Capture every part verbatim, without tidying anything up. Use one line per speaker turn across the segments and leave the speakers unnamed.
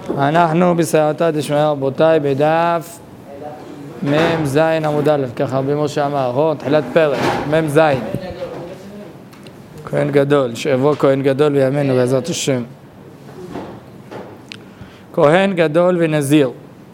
אנחנו בסייעתא דשמיא רבותיי בדף מם זין עמוד א', ככה רבי משה אמר, נכון? תחילת פרק, מם זין. כהן גדול, שיבוא כהן גדול בימינו בעזרת השם. כהן גדול ונזיר.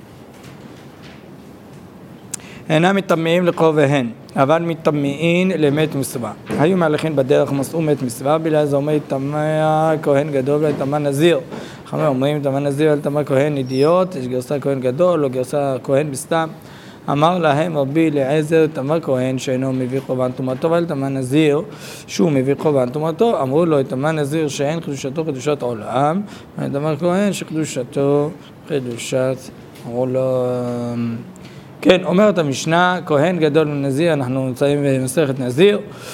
אינם מטמאים לקרוביהן, אבל מטמאים למת מצווה. היו מהלכים בדרך ומסעו מת מצווה, בגלל זה אומר יטמא כהן גדול ויטמא נזיר. חכמים אומרים יטמא נזיר ויטמא כהן אידיוט, יש גרסה כהן גדול או גרסה כהן בסתם. אמר להם רבי אליעזר יטמא כהן שאינו מביא קורבן טומאתו ויטמא נזיר שהוא מביא קורבן טומאתו. אמרו לו יטמא נזיר שאין קדושתו קדושת עולם, ויטמא כהן שקדושתו קדושת עולם. כן, אומרת המשנה, כהן גדול ונזיר, אנחנו נמצאים במסכת נזיר.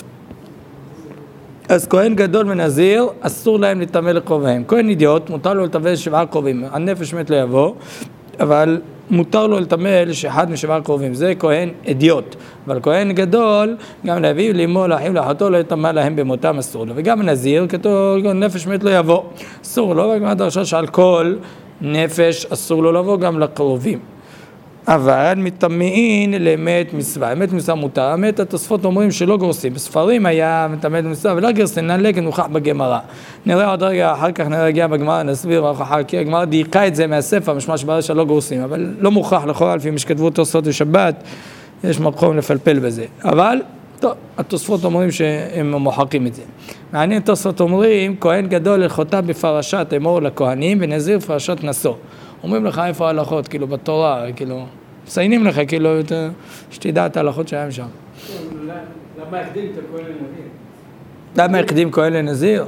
אז כהן גדול ונזיר, אסור להם לטמא לקרוביהם. כהן אידיוט, מותר לו לטמא שבעה קרובים. הנפש מת לא יבוא, אבל מותר לו לטמא לשאחד משבעה קרובים. זה כהן אידיוט. אבל כהן גדול, גם לאביו, לאמו, לאחיו, לאחותו, לא יטמא להם במותם, אסור לו. וגם נזיר, כתוב, נפש מת לא יבוא. אסור לו, והגמרא דרשה שעל כל נפש אסור לו לבוא גם לקרובים. אבל מטמאים למת מצווה. מת מצווה מותר. האמת, התוספות אומרים שלא גורסים. בספרים היה מטמא מצווה, ולא גרסים, נלק נוכח בגמרא. נראה עוד רגע, אחר כך נראה הגיע בגמרא, נסביר אחר כך, הגמרא דייקה את זה מהספר, משמע שבעיה שלא גורסים, אבל לא מוכרח לכל, לפי משכתבו תוספות לשבת, יש מקום לפלפל בזה. אבל, טוב, התוספות אומרים שהם מוחקים את זה. מעניין, תוספות אומרים, כהן גדול הלכותיו בפרשת אמור לכהנים, ונזיר בפרשת נשוא. אומרים לך איפה ההלכות, כאילו בתורה, כאילו, מסיינים לך, כאילו, שתדע את ההלכות שהיהם שם.
למה הקדים את הכהן לנזיר?
למה הקדים כהן לנזיר?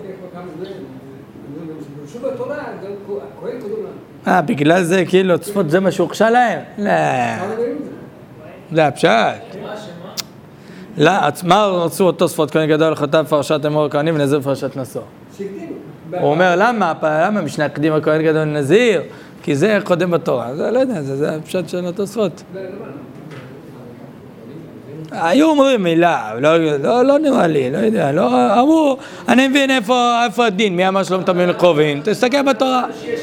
שוב בתורה, הכהן קודם לנו.
אה, בגלל זה, כאילו, צפות זה מה שהוכשה להם? לא. לא, פשט. לא, מה רצו אותו צפות כהן גדול הלכותיו בפרשת אמור לכהנים ונזיר בפרשת נשוא? הוא אומר, למה? למה משנה הקדים הכהן גדול לנזיר? כי זה קודם בתורה, זה לא יודע, זה, זה הפשט של התוספות. היו אומרים מילה, לא, לא, לא נראה לי, לא יודע, לא, אמרו, אני מבין איפה, איפה הדין, מי אמר שלא מטמאים לקרובים, תסתכל בתורה.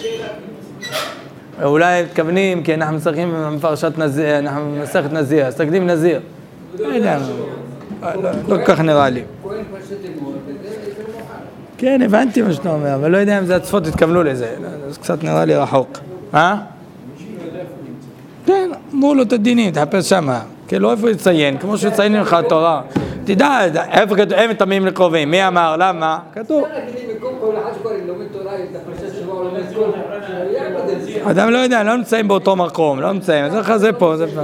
אולי מתכוונים, כי אנחנו משחקים בפרשת נזיר, אנחנו מסכת נזיר, אז תקדים נזיר. לא יודע, לא כך נראה לי. כן, הבנתי מה שאתה אומר, אבל לא יודע אם זה הצפות התכוונו לזה, זה קצת נראה לי רחוק. אה? כן, אמרו לו את הדינים, תחפש שמה. כאילו, איפה יציין? כמו שציינים לך התורה. תדע, איפה כתוב, הם מטמאים לקרובים. מי אמר? למה? כתוב. אדם לא יודע, לא נמצאים באותו מקום, לא נמצאים. זה לך זה פה, זה פה.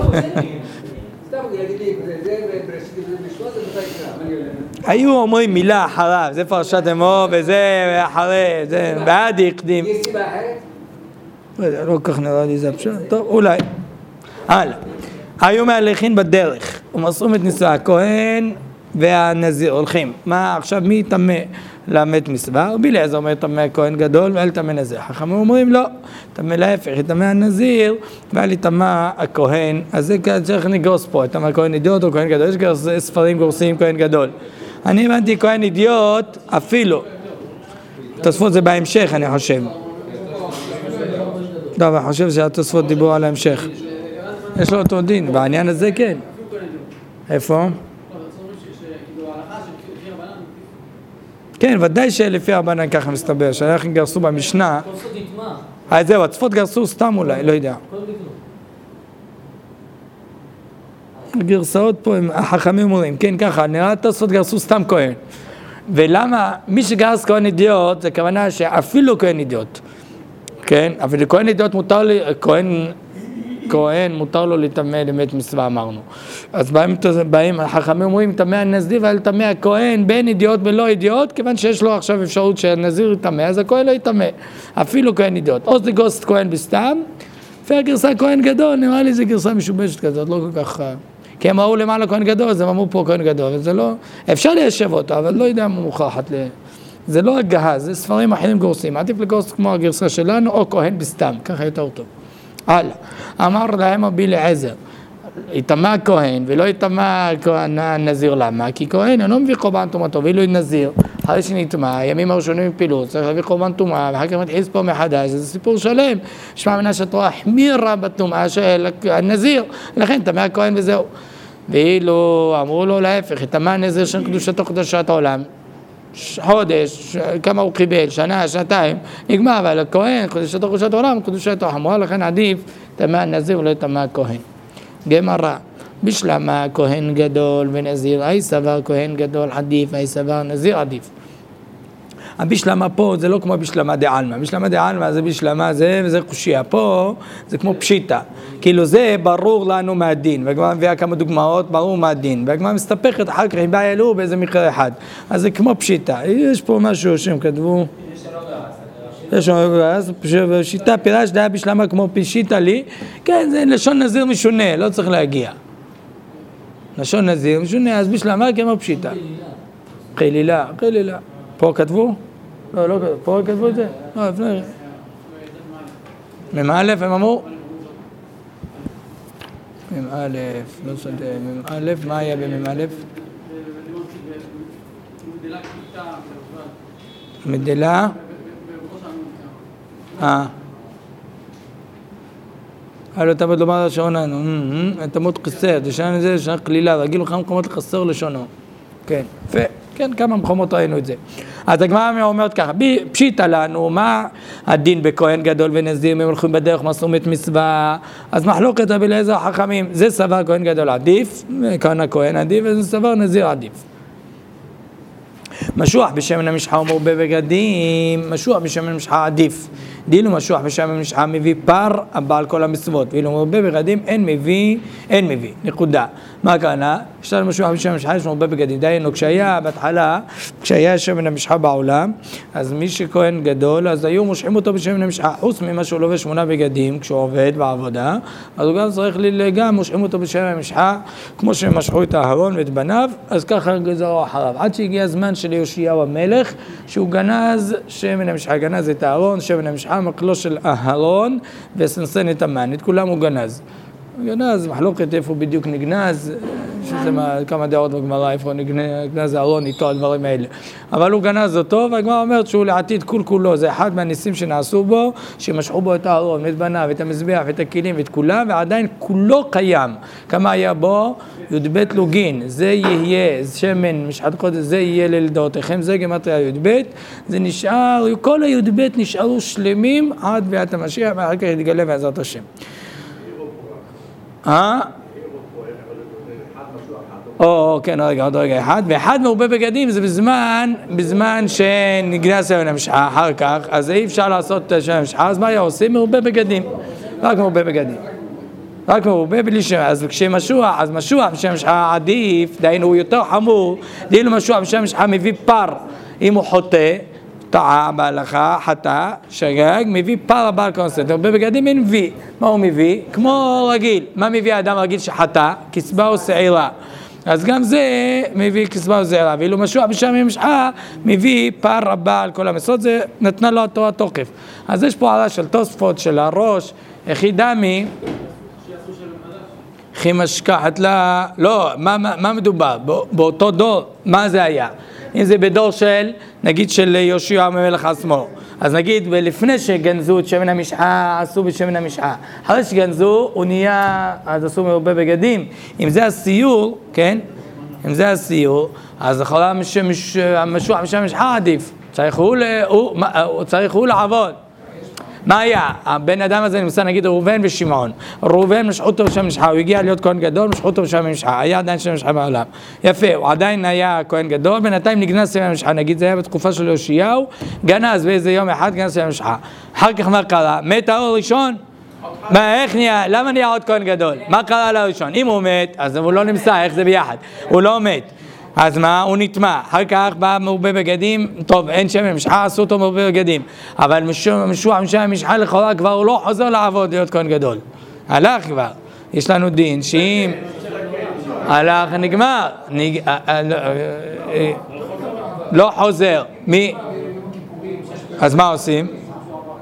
היו אומרים מילה אחריו, זה פרשת אמור וזה אחרי, זה בעד יקדים. יש סיבה אחרת? לא כך נראה לי זה פשוט, טוב, אולי. הלאה. היו מהלכים בדרך, ומסעו מת מצווה, הכהן והנזיר הולכים. מה עכשיו, מי יטמא למת מצווה? רבי אליעזר אומר יטמא כהן גדול ואל יטמא נזיר. חכמים אומרים לא, יטמא להפך, יטמא הנזיר ואל יטמא הכהן. אז זה צריך נגרוס פה, יטמא כהן אידיוט או כהן גדול, יש ספרים גורסים כהן גדול. אני הבנתי כהן אידיוט אפילו. תוספות זה בהמשך אני חושב. טוב, אני חושב שהתוספות דיברו על ההמשך. יש לו אותו דין, בעניין הזה כן. איפה? כן, ודאי שלפי הרבנן ככה מסתבר, שאנחנו גרסו במשנה. אז זהו, הצפות גרסו סתם אולי, לא יודע. הגרסאות פה, החכמים אומרים, כן ככה, נראה התוספות גרסו סתם כהן. ולמה, מי שגרס כהן אידיוט, זה כוונה שאפילו כהן אידיוט. כן, אבל לכהן אידיוט מותר לי, כהן... כהן מותר לו לטמא למת מצווה אמרנו. אז באים, באים החכמים אומרים טמא הנזיר ואל טמא הכהן בין אידיוט ולא אידיוט, כיוון שיש לו עכשיו אפשרות שהנזיר יטמא, אז הכהן לא יטמא, אפילו כהן אידיוט. או זה גרסת כהן בסתם, והגרסה כהן גדול, נראה לי זה גרסה משובשת כזאת, לא כל כך... כי הם ראו למעלה כהן גדול, אז הם אמרו פה כהן גדול, וזה לא... אפשר ליישב אותו, אבל לא יודע מה מוכרחת ל... זה לא הגהה, זה ספרים אחרים גורסים. עדיף לגורס כמו הגרסה שלנו, או כהן בסתם, ככה יותר טוב. הלאה, אמר להם רבי אליעזר, יטמא כהן ולא יטמא הנזיר, למה? כי כהן אינו מביא קורבן טומאתו, ואילו נזיר, אחרי שנטמע, הימים הראשונים מפילות, צריך להביא קורבן טומאה, ואחר כך מתחיל לספור מחדש, זה סיפור שלם. שמע מנה שהתורה החמירה בטומאה של הנזיר, לכן טמא הכהן וזהו. ואילו אמרו לו להפך, טמא הנזיר של קדושתו קדושת העולם, חודש, כמה הוא קיבל, שנה, שנתיים, נגמר, אבל הכהן, קדושתו קדושת העולם, קדושתו חמורה, לכן עדיף טמא הנזיר ולא טמא הכהן. גמרא, בשלמה כהן גדול ונזיר, אי סבר כהן גדול עדיף, אי סבר נזיר עדיף. הבשלמה פה זה לא כמו בשלמה דעלמא, בשלמה דעלמא זה בשלמה זה וזה קושיה, פה זה כמו פשיטה, כאילו זה ברור לנו מהדין, והגמרא מביאה כמה דוגמאות, ברור מהדין, והגמרא מסתפקת אחר כך עם בעיה אלו באיזה מקרה אחד, אז זה כמו פשיטה. יש פה משהו שהם כתבו, יש לנו פשיטה פירש דעה בשלמה כמו פשיטה לי, כן, זה לשון נזיר משונה, לא צריך להגיע. לשון נזיר משונה, אז בשלמה כמו פשיטה. חילילה, חילילה. פה כתבו? לא, לא כתבו. פה כתבו את זה? לא, לפני. ממא' הם אמרו? ממא', לא שדה, ממא', מה היה בממא'? מדלה? אה. הלו תמיד לומר לשוננו, תמות חסר, תשען את זה, תשען כלילה, רגיל לך מקומות לחסר לשונו. כן, כן, כמה מקומות ראינו את זה. אז הגמרא אומרת ככה, פשיטה לנו, מה הדין בכהן גדול ונזיר, הם הולכים בדרך מסומת מצווה, אז מחלוקת רבי אליעזר החכמים, זה סבר כהן גדול עדיף, כאן הכהן עדיף, וזה סבר נזיר עדיף. משוח בשמן המשחה ומרבה בגדים, משוח בשמן המשחה עדיף. דילו משוח בשמן המשחה מביא פר הבעל כל המצוות, ואילו מרבה בגדים אין מביא, אין מביא, נקודה. מה הכוונה? יש לנו משוח בשמן המשחה, יש מרבה בגדים. דיינו, כשהיה בהתחלה, כשהיה שמן המשחה בעולם, אז מי שכהן גדול, אז היו מושכים אותו בשמן המשחה, חוץ ממה שהוא לובש שמונה בגדים, כשהוא עובד בעבודה, אז הוא גם צריך גם מושכים אותו בשמן המשחה, כמו שמשכו את האהרון ואת בניו, אז ככה גזרו אחריו. עד שהגיע הזמן של יאשיהו המלך, שהוא גנז שמן המשחה, גנז את האהרון, שמן המשחה, מקלו של אהרון, וסנסן את המן, את כולם הוא גנז. גנז, מחלוקת איפה בדיוק נגנז, שזה מה, כמה דעות בגמרא, איפה נגנז האהרון איתו, הדברים האלה. אבל הוא גנז אותו, והגמרא אומרת שהוא לעתיד כול כולו, זה אחד מהניסים שנעשו בו, שמשכו בו את האהרון, ואת בניו, ואת המזבח, ואת הכלים, ואת כולם, ועדיין כולו קיים. כמה היה בו? י"ב לוגין, זה יהיה שמן משחת קודש, זה יהיה ללדותיכם, זה גמטריה י"ב, זה נשאר, כל הי"ב נשארו שלמים עד ביאת המשיח, ואחר כך יתגלה בעזרת השם. אה? או, כן, רגע, עוד רגע אחד, ואחד מרובה בגדים זה בזמן, בזמן שנגנז שמן המשחה אחר כך, אז אי אפשר לעשות שמן המשחה, אז מה היה עושים? מרובה בגדים, רק מרובה בגדים. רק מרובה בלי שם, אז כשמשוח, אז משוח בשם משחה עדיף, דהיינו הוא יותר חמור, דהיינו משוח בשם משחה מביא פר, אם הוא חוטא, טעה בהלכה, חטא, שגג, מביא פר הבעל קונסט, הרבה בגדים אין מביא, מה הוא מביא? כמו רגיל, מה מביא האדם רגיל שחטא? קצבה או שעירה, אז גם זה מביא קצבה או שעירה, ואילו משוח בשם משחה מביא פר הבעל כל המסות, זה נתנה לו התורה תוקף. אז יש פה עלה של תוספות של הראש, הכי דמי, הכי משכחת לה, לא, מה, מה, מה מדובר? באותו דור, מה זה היה? אם זה בדור של, נגיד של יאשיהו המלך עצמו, אז נגיד לפני שגנזו את שמן המשחה, עשו בשמן המשחה, אחרי שגנזו, הוא נהיה, אז עשו מרובה בגדים, אם זה הסיור, כן? אם זה הסיור, אז יכולה המשוח בשמן המשחה עדיף, צריך הוא, הוא, הוא, צריך הוא לעבוד. מה היה? הבן אדם הזה נמצא נגיד ראובן ושמעון. ראובן משחו אותו בשם משחה, הוא הגיע להיות כהן גדול, משחו אותו בשם משחה, היה עדיין שם משחה בעולם. יפה, הוא עדיין היה כהן גדול, בינתיים נגנז שם משחה, נגיד זה היה בתקופה של יאשיהו, גנז באיזה יום אחד גנז שם משחה. אחר כך מה קרה? מת האור ראשון? מה, איך נהיה? למה נהיה עוד כהן גדול? מה קרה לראשון? אם הוא מת, אז הוא לא נמצא, איך זה ביחד? הוא לא מת. אז מה? הוא נטמע, אחר כך בא מרובה בגדים, טוב, אין שמן משחה, עשו אותו מרובה בגדים, אבל משוח משם משחה לכאורה כבר הוא לא חוזר לעבוד להיות כהן גדול, הלך כבר, יש לנו דין שאם הלך נגמר, לא חוזר, מי? אז מה עושים?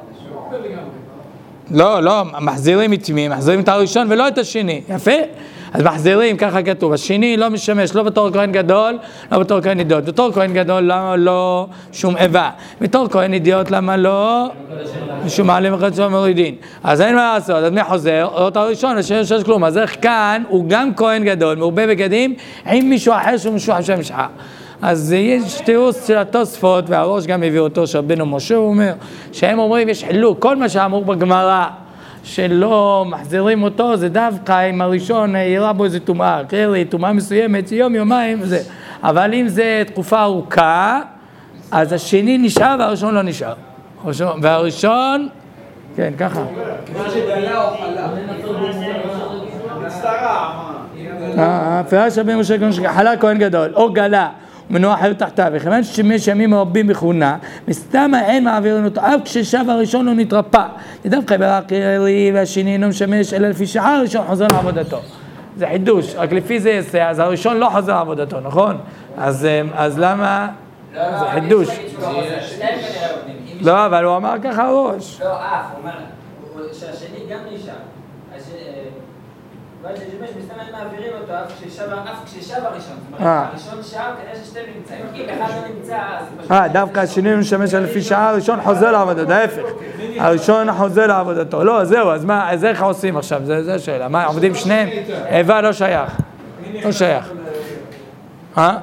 לא, לא, מחזירים את מי? מחזירים את הראשון ולא את השני, יפה? אז מחזירים, ככה כתוב, השני לא משמש, לא בתור כהן גדול, לא בתור כהן אידיוט. בתור כהן גדול, למה לא שום איבה? בתור כהן אידיוט, למה לא? משום מעלים אחד של מורידין. אז אין מה לעשות, אז מי חוזר? אותו הראשון, לשם שיש כלום. אז איך כאן, הוא גם כהן גדול, מרובה בגדים, עם מישהו אחר שהוא משהו שם משחה. אז יש תירוץ של התוספות, והראש גם הביא אותו שרבנו משה, הוא אומר, שהם אומרים, יש חילוק, כל מה שאמור בגמרא, שלא מחזירים אותו, זה דווקא אם הראשון יראה בו איזה טומאה, קרי, טומאה מסוימת, יום, יומיים, וזה. אבל אם זה תקופה ארוכה, אז השני נשאר והראשון לא נשאר. והראשון, כן, ככה.
מה שגלה או חלה. מצטרה,
מה? פירש רבי משה כהן שחלה כהן גדול, או גלה, ומנוע אחר תחתיו, וכיוון ששימש ימים מרבים בכהונה, מסתמה אין מעבירים אותו, אף כששב הראשון לא נתרפא. דווקא ברקרי והשני אינו משמש, אלא לפי שעה הראשון חוזר לעבודתו. זה חידוש, רק לפי זה יעשה, אז הראשון לא חוזר לעבודתו, נכון? אז, אז למה? זה חידוש. לא, אבל הוא אמר ככה ראש.
לא, אף, הוא אומר, שהשני גם נשאר. ואז ששימש מסתם הם מעבירים אותו אף כששב הראשון. זאת אומרת, הראשון שב כדי ששתיהם נמצאים. אם אחד לא נמצא, אז...
אה, דווקא השני משמש לפי שעה, הראשון חוזר לעבודתו, ההפך. הראשון חוזר לעבודתו. לא, זהו, אז מה, אז איך עושים עכשיו? זו השאלה. מה, עובדים שניהם? איבה לא שייך. לא שייך. אה?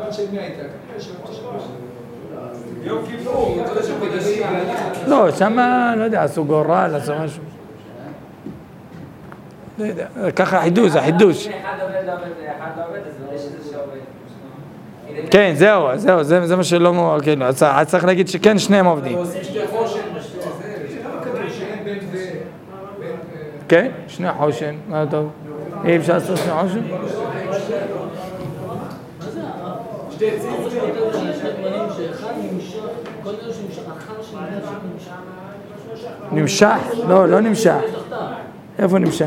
לא, שמה, לא יודע, עשו גורל, עשו משהו. לא יודע, ככה חידוש, זה חידוש.
אחד עובד, לא עובד, אחד לא עובד, אז לא יש איזה שעובד.
כן, זהו, זהו, זה מה שלא מור, כאילו, אז צריך להגיד שכן שניהם עובדים. כן, שני חושן, מה טוב? אי אפשר לעשות שני חושן?
שתי עצים,
נמשך? לא, לא נמשך. איפה נמשך?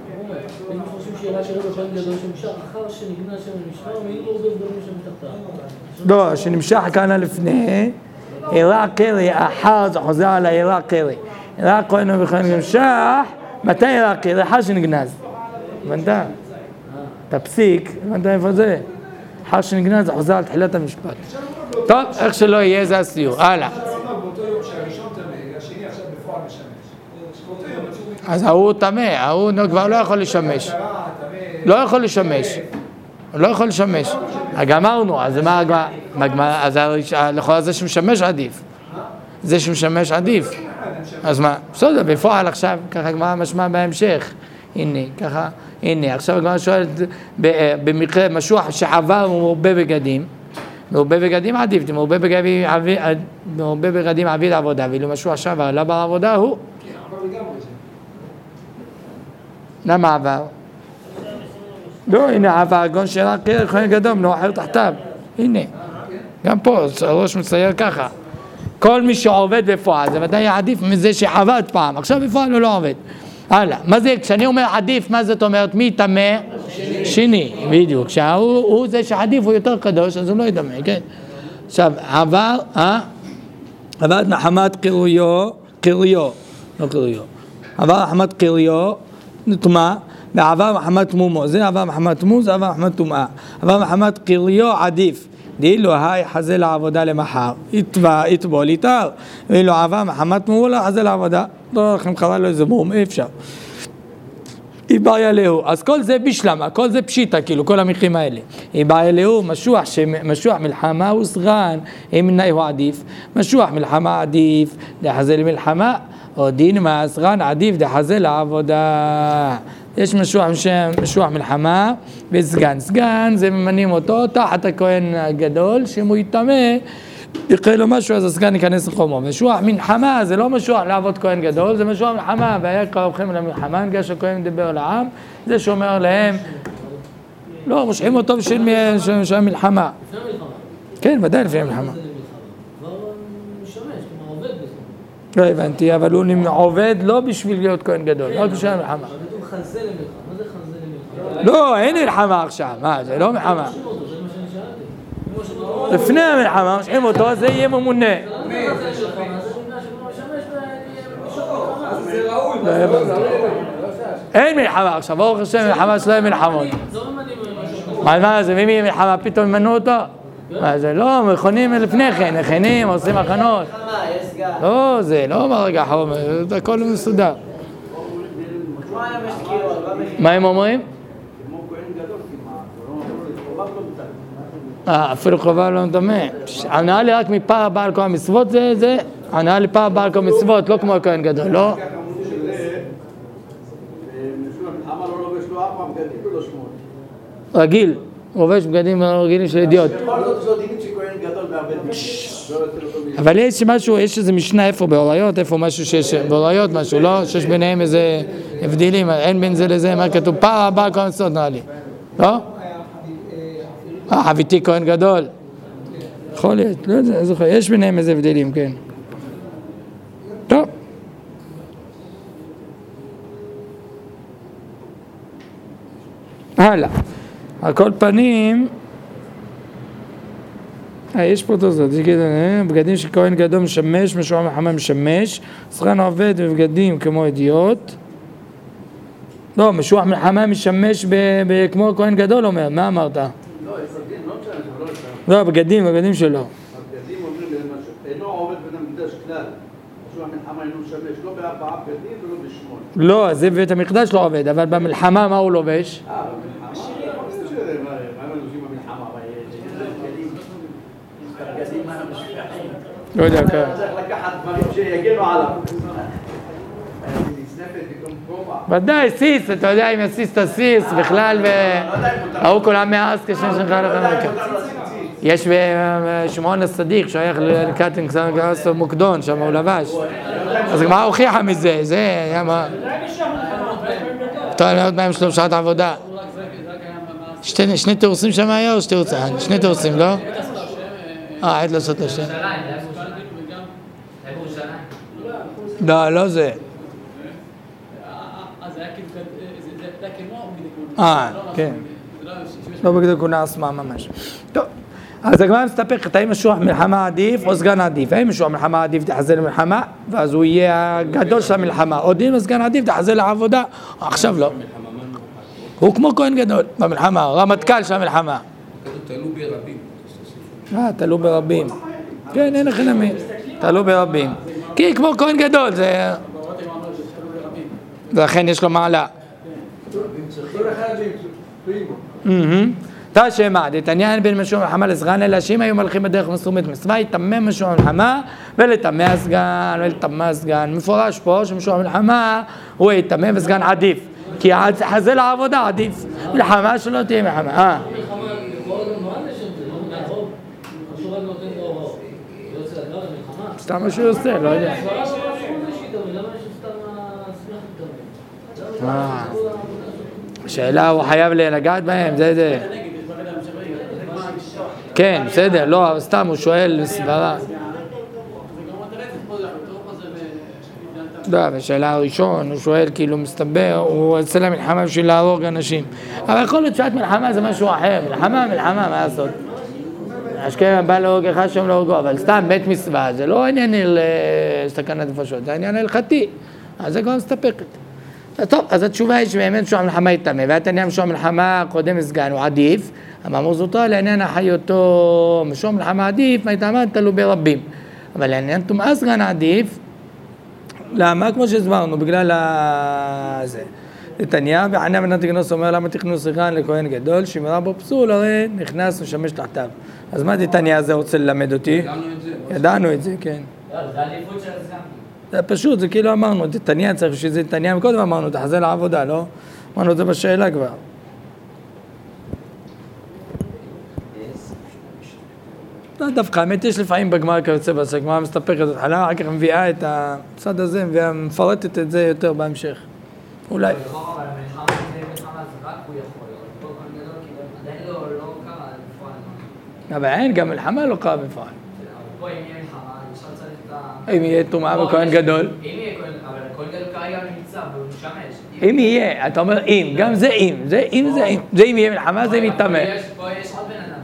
לא, שנמשך כאן לפני, אירע קרי, אחר זה חוזר על האירע קרי. אירע כהן וכהן נמשך, מתי אירע קרי? אחר שנגנז. הבנת? אתה פסיק, הבנת איפה זה? אחר שנגנז זה חוזר על תחילת המשפט. טוב, איך שלא יהיה זה הסיור. הלאה. אז ההוא טמא, ההוא כבר לא יכול לשמש. לא יכול לשמש. לא יכול לשמש. גמרנו, אז מה הגמרא? אז לכל זה שמשמש עדיף. זה שמשמש עדיף. אז מה? בסדר, בפועל עכשיו, ככה גמרא משמע בהמשך. הנה, ככה, הנה, עכשיו הגמרא שואלת, במקרה משוח שעבר מרובה בגדים, מרובה בגדים עדיף, מרובה בגדים עביד עבודה, ואילו משוח שעבר לא בר עבודה הוא. למה עבר? לא, הנה עבר, גון שאלה קרר, כהן גדול, לא אחר תחתיו. הנה, גם פה, הראש מצייר ככה. כל מי שעובד בפועל, זה ודאי עדיף מזה שעבד פעם, עכשיו בפועל הוא לא עובד. הלאה, מה זה, כשאני אומר עדיף, מה זאת אומרת? מי יטמא? שני, בדיוק. כשהוא זה שעדיף הוא יותר קדוש, אז הוא לא יטמא, כן? עכשיו, עבר, אה? עבר מחמת קיריו, קיריו, לא קיריו. עבר מחמת קיריו, נטמא, ועבר מחמת מומו. זה עבר מחמת מום, זה עבר מחמת טומאה. עבר מחמת קיריו עדיף. דאילו היי חזה לעבודה למחר, יטבול יתר, ואילו עבר מחמת מום, לא חזה לעבודה. לא לכם קרא לו איזה מום, אי אפשר. היא בעיה להו, אז כל זה בשלמה, כל זה פשיטה, כאילו, כל המקרים האלה. היא בעיה להו, משוח, משוח מלחמה הוא סגרן, אם מנהי הוא עדיף, משוח מלחמה עדיף, דחזה למלחמה, או דין מה, סגרן עדיף, דחזה לעבודה. יש משוח, משוח מלחמה וסגן. סגן זה ממנים אותו תחת הכהן הגדול, שאם הוא יטמא, יקרה לו משהו, אז הסגן ייכנס לחומו. משוח מלחמה זה לא משוח לעבוד כהן גדול, זה משוח מלחמה, והיה קרבכם למלחמה, נגש הכהן מדבר לעם, זה שאומר להם, לא, מושכים אותו בשביל מלחמה. כן, ודאי לפי המלחמה. לא הבנתי, אבל הוא עובד לא בשביל להיות כהן גדול, לא בשביל המלחמה.
חזה למלחמה, מה זה חזה למלחמה?
לא, אין מלחמה עכשיו, מה, זה לא מלחמה. לפני המלחמה, מושכים אותו, זה יהיה ממונה.
זה ראוי.
אין מלחמה עכשיו, ברוך השם מלחמה שלא יהיה מלחמות. מה זה, ואם יהיה מלחמה פתאום ימנו אותו? מה זה, לא, מכונים לפני כן, מכינים, עושים הכנות. לא, זה לא ברגע האחרון, זה הכל מסודר. מה הם אומרים? אה, אפילו חובה לא מדמה. ענה לי רק מפער בעל כל המצוות זה, זה, ענה לי פער בעל כל המצוות, לא כמו הכהן גדול, לא? רגיל, רובש בגדים רגילים של אידיוט. אבל יש משהו, יש איזה משנה איפה באוריות, איפה משהו שיש, באוריות משהו, לא? שיש ביניהם איזה הבדלים, אין בין זה לזה, מה כתוב? פער בעל כל המצוות נראה לי, לא? אה, חביתי כהן גדול. יכול להיות, לא יודע, זוכר, יש ביניהם איזה הבדלים, כן. טוב. הלאה. על כל פנים, אה, יש פה תוזות, בגדים שכהן גדול משמש, משוער מלחמה משמש, סגן עובד בבגדים כמו אידיוט. לא, משוער מלחמה משמש כמו כהן גדול אומר, מה אמרת? לא, בגדים, בגדים שלו.
הבגדים אומרים למשהו, אינו עובד בן המקדש כלל. משוע המלחמה אינו משמש, לא בארבעה בגדים ולא בשמונה.
לא, זה בית המקדש לא עובד, אבל במלחמה מה הוא לובש?
אה, במלחמה? מה הם לובשים במלחמה? בגדים המשפחים.
לא יודע, כן.
צריך לקחת דברים שיגנו עליו.
ודאי, סיס, אתה יודע אם יסיס את הסיס בכלל, והוא כולם מאז כשם שנקרא לכם. יש בשמעון הצדיק שייך לקטן קסר מוקדון, שם הוא לבש. אז מה הוכיחה מזה? זה היה מה? טוב, עוד מהם שלום שעת עבודה. שני תירוסים שם היה או שתי תירוסים? שני תירוסים, לא? אה, עד לעשות לשם. לא, לא זה. אה, כן. לא בגלל כונה עצמה ממש. טוב. אז הגמרא מסתפקת, האם משוח מלחמה עדיף או סגן עדיף? האם משוח מלחמה עדיף תחזר למלחמה, ואז הוא יהיה הגדול של המלחמה, או דין סגן עדיף תחזר לעבודה, עכשיו לא. הוא כמו כהן גדול במלחמה, רמטכ"ל של המלחמה.
תלו ברבים.
אה, תלו ברבים. כן, אין לכם נמי. תלו ברבים. כי כמו כהן גדול, זה... ולכן יש לו מעלה. תשמע, דתניא בין משוע מלחמה לסגן, אלא שאם היו מלכים בדרך מסומת מצווה, יטמא משוע מלחמה ולטמא הסגן, ולטמא הסגן. מפורש פה שמשוע מלחמה הוא יטמא וסגן עדיף, כי חזה לעבודה עדיף, מלחמה שלא תהיה מלחמה. אה. סתם מה שהוא עושה, לא יודע. השאלה הוא חייב לגעת בהם, זה זה. כן, בסדר, לא, סתם הוא שואל סברה. לא, בשאלה הראשון הוא שואל כאילו מסתבר, הוא יוצא למלחמה בשביל להרוג אנשים. אבל יכול להיות שעת מלחמה זה משהו אחר, מלחמה, מלחמה, מה לעשות? אשכרה בא להרוג אחד שם להורגו, אבל סתם בית מצווה, זה לא עניין לסכנת נפשות, זה עניין הלכתי, אז זה כבר מסתפקת. טוב, אז התשובה היא שבאמת משוע מלחמה יטמא, והתניא משוע מלחמה קודם סגן הוא עדיף, אמרנו זאתו לעניין החיותו, משוע מלחמה עדיף, מה יטמא תלו ברבים, אבל לעניין טומאה סגן עדיף, למה? כמו שהסברנו, בגלל זה. תניא, ועניה בן תגנוס אומר למה תכנוס סגן לכהן גדול, שמרה בו פסול, הרי נכנס ומשמש תחתיו. אז מה תניא הזה רוצה ללמד אותי?
ידענו את זה.
ידענו את זה, כן.
זה העדיפות של הסגן.
זה פשוט, זה כאילו אמרנו, תניא צריך שזה תניא, מקודם אמרנו, תחזר לעבודה, לא? אמרנו את זה בשאלה כבר. לא דווקא, האמת יש לפעמים בגמרא כיוצא בזה, גמרא מסתפקת את התחלה, אחר כך מביאה את הצד הזה, ומפרטת את זה יותר בהמשך. אולי. אבל אין, גם מלחמה לא קרה בפועל.
פה אם יהיה מלחמה, עכשיו צריך את ה...
אם יהיה טומאה בכהן גדול.
אם יהיה כהן, אבל הכהן גדול כרגע נמצא, והוא משמש.
אם יהיה, אתה אומר אם, גם זה אם, זה אם זה אם, זה אם יהיה מלחמה, זה מתטמא.
פה יש עוד בן אדם.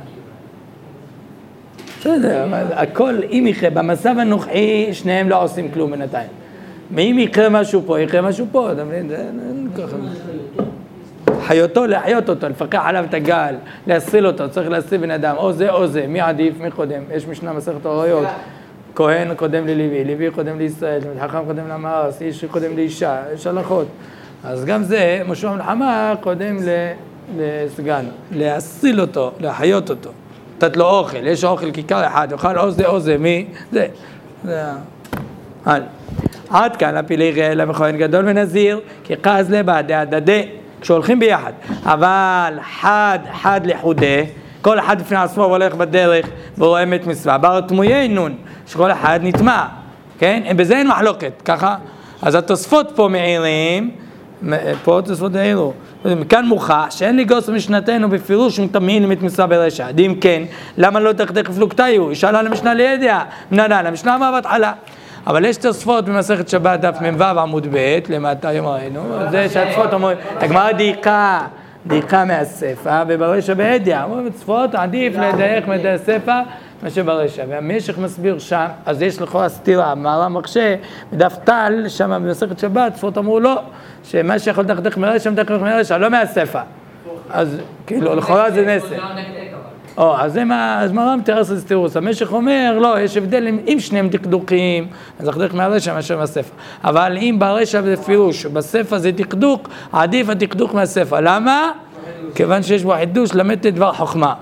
בסדר, הכל אם יחיה, במצב הנוכחי שניהם לא עושים כלום בינתיים. ואם יקרה משהו פה, יקרה משהו פה, אתה מבין? זה אין ככה. חיותו, להחיות אותו, לפקח עליו את הגל, להסיל אותו, צריך להסיל בן אדם, או זה או זה, מי עדיף, מי קודם, יש משנה מסכת הוריות, כהן קודם ללוי, לוי קודם לישראל, חכם קודם למארס, איש קודם לאישה, יש הלכות. אז גם זה, משהו המלחמה קודם לסגן, להסיל אותו, להחיות אותו, לתת לו אוכל, יש אוכל כיכר אחד, יאכל או זה או זה, מי? זה, זה, הלאה. עד כאן הפילי רעלה וכהן גדול ונזיר, כי חז לבעדי הדדה, כשהולכים ביחד, אבל חד, חד לחודה, כל אחד בפני עצמו הולך בדרך ורואה אמת מצווה, בר תמויי נון, שכל אחד נטמע, כן? בזה אין מחלוקת, ככה? אז התוספות פה מעירים, פה תוספות העירו, מכאן מוכח שאין לגוס משנתנו בפירוש שמטמאים אמת מצווה ברשע, אם כן, למה לא תחתך פלוגתיו? ישאלה למשנה לידע, מנהלה, למשנה מה בהתחלה. אבל יש תוספות במסכת שבת דף מ"ו עמוד ב' למטה יאמרנו, זה שהתוספות אומרים, הגמרא דייקה, דייקה מהספר, וברשע בהדיא, אומרים תוספות עדיף לדייק מדעי הספר מאשר ברשע, והמשך מסביר שם, אז יש לכאורה סתירה, מערה מקשה, בדף טל, שם במסכת שבת, תוספות אמרו לא, שמה שיכול לדקדק מרשע, מדקדק מרשע, לא מהספר, אז כאילו לכאורה זה נסק. או, אז זה מה, אז מה מתארס על סתירוס, המשך אומר, לא, יש הבדל אם שניהם דקדוקים, אז דקדוק מהרשע מאשר מהספר, אבל אם ברשע זה פירוש, בספר זה דקדוק, עדיף הדקדוק מהספר, למה? כיוון שיש בו חידוש, למד את דבר חוכמה.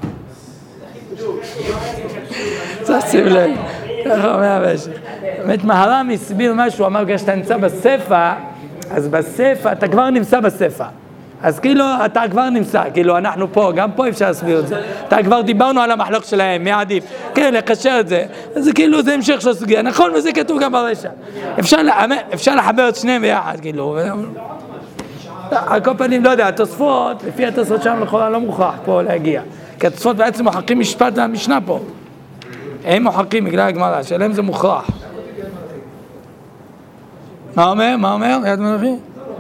צריך שים לב, ככה אומר המשך. באמת מהר"ם הסביר משהו, אמר כשאתה נמצא בספר, אז בספר, אתה כבר נמצא בספר. אז כאילו, אתה כבר נמצא, כאילו, אנחנו פה, גם פה אפשר להסביר את זה. אתה כבר דיברנו על המחלוק שלהם, מי עדיף? כן, לקשר את זה. אז כאילו, זה המשך של הסוגיה. נכון, וזה כתוב גם ברשע. אפשר, אפשר לחבר את שניהם ביחד, כאילו. על כל פנים, לא יודע, התוספות, לפי התוספות שם לכאורה לא מוכרח פה להגיע. כי התוספות בעצם מוחקים משפט המשנה פה. הם מוחקים בגלל הגמרא, שלהם זה מוכרח. מה אומר? מה אומר? יד מלאכי?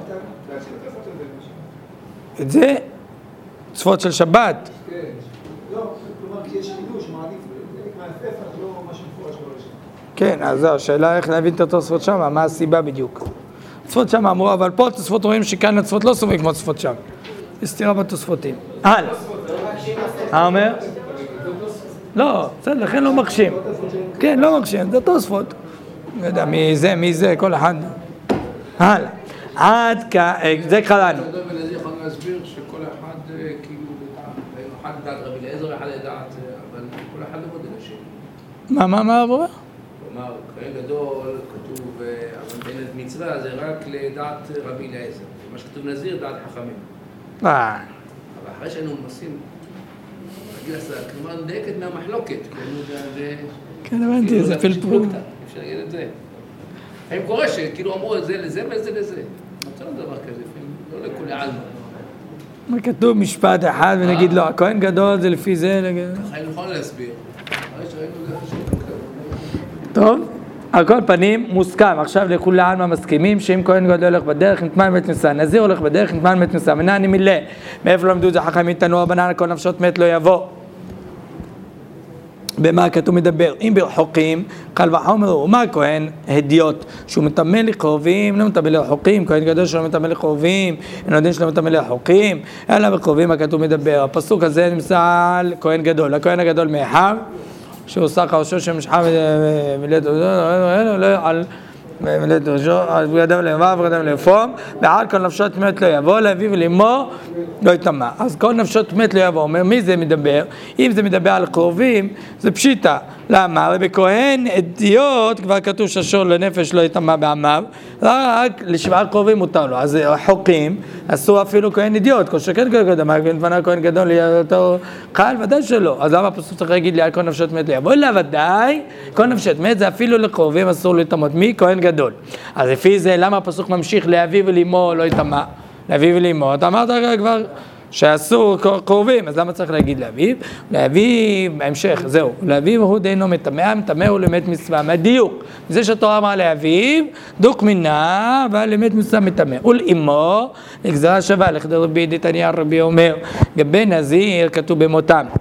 את זה, צפות של שבת.
כן. לא, כלומר, כי יש חידוש, מעדיף, מהספר, לא משהו מפורש בראשון.
כן, אז זו השאלה איך להבין את התוספות שם, מה הסיבה בדיוק. צפות שם אמרו, אבל פה תוספות רואים שכאן הצפות לא סוברים כמו צפות שם. יש סתירה בתוספותים. הלאה. מה אומר? לא, בסדר, לכן לא מקשים. כן, לא מקשים, זה תוספות. לא יודע, מי זה, מי זה, כל אחד. הלאה. עד כאן, זה קראנו.
להסביר שכל אחד כאילו, אחד לדעת רבי אליעזר, אחד לדעת, אבל כל אחד לא מודד השני.
מה, מה, מה, בוא?
כלומר, כהן גדול, כתוב, אבל בין מצווה זה רק לדעת רבי אליעזר. מה שכתוב נזיר, דעת חכמים.
אה.
אבל אחרי שהיינו עושים, רגיל עשה, כלומר, נדייקת מהמחלוקת.
כן, הבנתי, זה פלפול.
אפשר להגיד את זה. הם קורא שכאילו אמרו את זה לזה וזה לזה. מצא לו דבר כזה, לא לכולי עלמא.
מה כתוב משפט אחד ונגיד לא, הכהן גדול זה לפי זה.
ככה אני יכול להסביר. אחרי שראינו את זה חשוב.
טוב, על כל פנים מוסכם, עכשיו לכולי עלמא מסכימים שאם כהן גדול הולך בדרך נטמן מת נסע, נזיר הולך בדרך נטמן מת נסע, מנעני מילא, מאיפה למדו את זה חכמים תנוע בנן, כל נפשות מת לא יבוא. במה כתוב מדבר? אם ברחוקים, קל וחומר, ומה כהן? הדיוט, שהוא מטמא לקרובים, לא מטמא לרחוקים, כהן גדול שלא מטמא לקרובים, אין יודעים שלא מטמא לרחוקים, אלא בקרובים הכתוב מדבר. הפסוק הזה נמצא על כהן גדול, הכהן הגדול מאחר, שהוא עושה חרשו שמשחה מילד על מילד ראשו, על בגדם לבב, בגדם לפום, ועל כל נפשות מת לא יבוא, לאביו ולאמו לא יטמא. אז כל נפשות מת לא יבוא, אומר, מי זה מדבר? אם זה מדבר על קרובים, זה פשיטה. למה? הרי בכהן אדיוט כבר כתוב ששור לנפש לא יטמא בעמיו, רק לשבעה קרובים מותר לו. אז חוקים, עשו אפילו כהן אדיוט, כל שכן כהן גדול, מה כהן כהן גדול יותר קל? ודאי שלא. אז למה הפסוק צריך להגיד לי על כל נפשות מת לא יבוא? אלא ודאי, כל נפשות מת זה אפילו לקרובים אסור לטמא. מי? כהן גדול. אז לפי זה, למה הפסוק ממשיך לאביו ולאמו לא יטמא? לאביו ולאמו, אתה אמרת כבר שאסור קרובים, אז למה צריך להגיד לאביו? לאביו, בהמשך, זהו, לאביו הוא דיינו מטמא, מטמא הוא למת מצווה, מהדיוק. זה שהתורה אמרה לאביו, דוק מינה, אבל למת מצווה מטמא. ולאמו, לגזרה שווה, לכדי רבי דתניא רבי אומר, גבי נזיר כתוב במותם.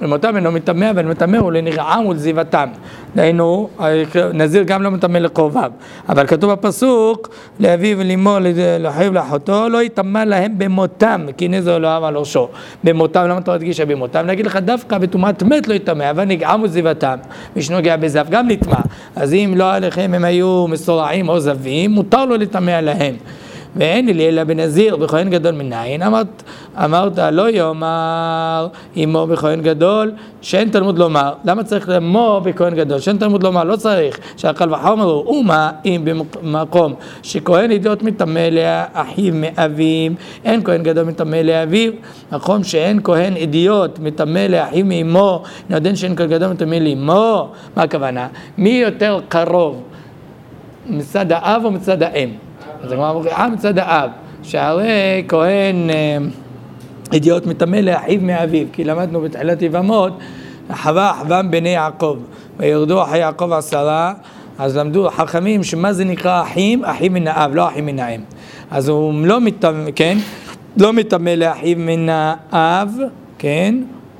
למותם אינו מטמא, אבל מטמא הוא לנרעם ולזיבתם. דהיינו, נזיר גם לא מטמא לקרוביו. אבל כתוב בפסוק, לאביו ולאמו, לאחיו לאחותו, לא יטמא להם במותם, כי נזר לא אהב על ראשו. במותם, למה אתה מדגיש במותם? נגיד לך דווקא בטומאת מת לא יטמא, אבל נגעם ולזיבתם. מי שנוגע בזב גם נטמא. אז אם לא עליכם הם היו מסורעים או זבים, מותר לו לטמא עליהם. ואין לי אלא בנזיר בכהן גדול מניין. אמרת, אמרת לא יאמר אמו בכהן גדול שאין תלמוד לומר. למה צריך לאמו בכהן גדול? שאין תלמוד לומר, לא צריך. שהקל וחומר הוא ומה אם במקום שכהן אידיוט מטמא לאחיו מאביו, אין כהן גדול מטמא לאביו, מקום שאין כהן אידיוט מטמא לאחיו מאמו, נודן שאין כהן גדול מטמא לאמו. מה הכוונה? מי יותר קרוב? מצד האב או מצד האם? אז הגמרא מוכיחה מצד האב, שהרי כהן אידיוט מטמא לאחיו מאביו, כי למדנו בתחילת יבמות, חווה אחוון בני יעקב, וירדו אחי יעקב עשרה, אז למדו חכמים שמה זה נקרא אחים, אחים מן האב, לא אחים מן האם. אז הוא לא מטמא, כן? לא מטמא לאחיו מן האב, כן?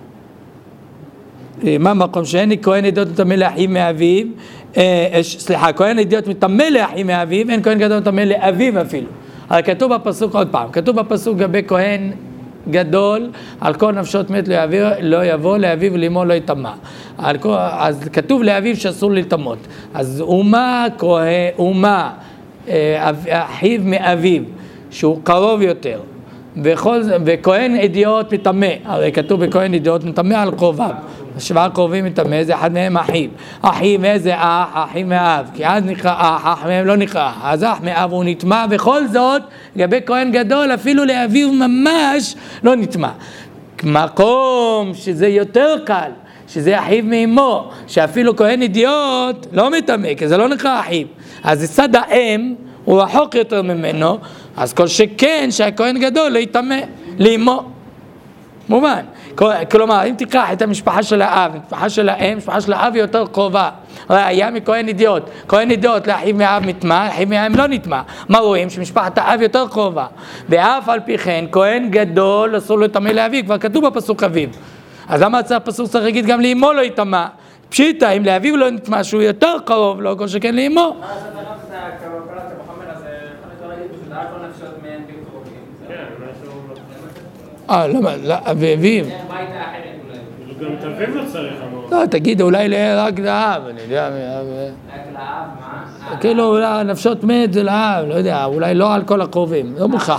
מה מקום שאין לי כהן אידיוט מטמא לאחיו מאביו, סליחה, כהן אידיוט מטמא לאחיו מאביו, אין כהן גדול מטמא לאביו אפילו. אבל כתוב בפסוק עוד פעם, כתוב בפסוק גבי כהן גדול, על כל נפשות מת לא יבוא, לא יבוא לאביו ולאמו לא יטמא. אז כתוב לאביו שאסור לטמאות. אז אומה, אומה, אחיו מאביו, שהוא קרוב יותר, וכל, וכהן אידיוט מטמא, הרי כתוב בכהן אידיוט מטמא על קרוביו. שבעה קרובים מטמא, זה אחד מהם אחיו. אחיו איזה אח? אחיו מאב. כי אז נקרא אח, אח מהם לא נקרא אח. אז אח מאב הוא נטמא, בכל זאת, לגבי כהן גדול, אפילו לאביו ממש לא נטמא. מקום שזה יותר קל, שזה אחיו מאמו, שאפילו כהן אידיוט לא מטמא, כי זה לא נקרא אחיו. אז צד האם הוא רחוק יותר ממנו, אז כל שכן שהכהן גדול לא יטמא לאמו. מובן. כלומר, אם תיקח את המשפחה של האב, המשפחה של האם, המשפחה של האב היא יותר קרובה. ראיה מכהן אידיוט. כהן אידיוט לאחיו מאב נטמא, אחיו מאם לא נטמא. מה רואים? שמשפחת האב יותר קרובה. ואף על פי כן, כהן גדול אסור לו לטמא לאביו, כבר כתוב בפסוק אביו. אז למה הפסוק צריך להגיד גם לאמו לא יטמא? פשיטה, אם לאביו לא נטמא, שהוא יותר קרוב, לא כל שכן לאמו. אה, למה? לא, ואביו.
גם תביב לא צריך אמור.
לא, תגיד, אולי רק לאב, אני יודע.
רק לאב, מה?
כאילו, אולי נפשות מת זה לאב, לא יודע, אולי לא על כל הקרובים, לא מוכרח.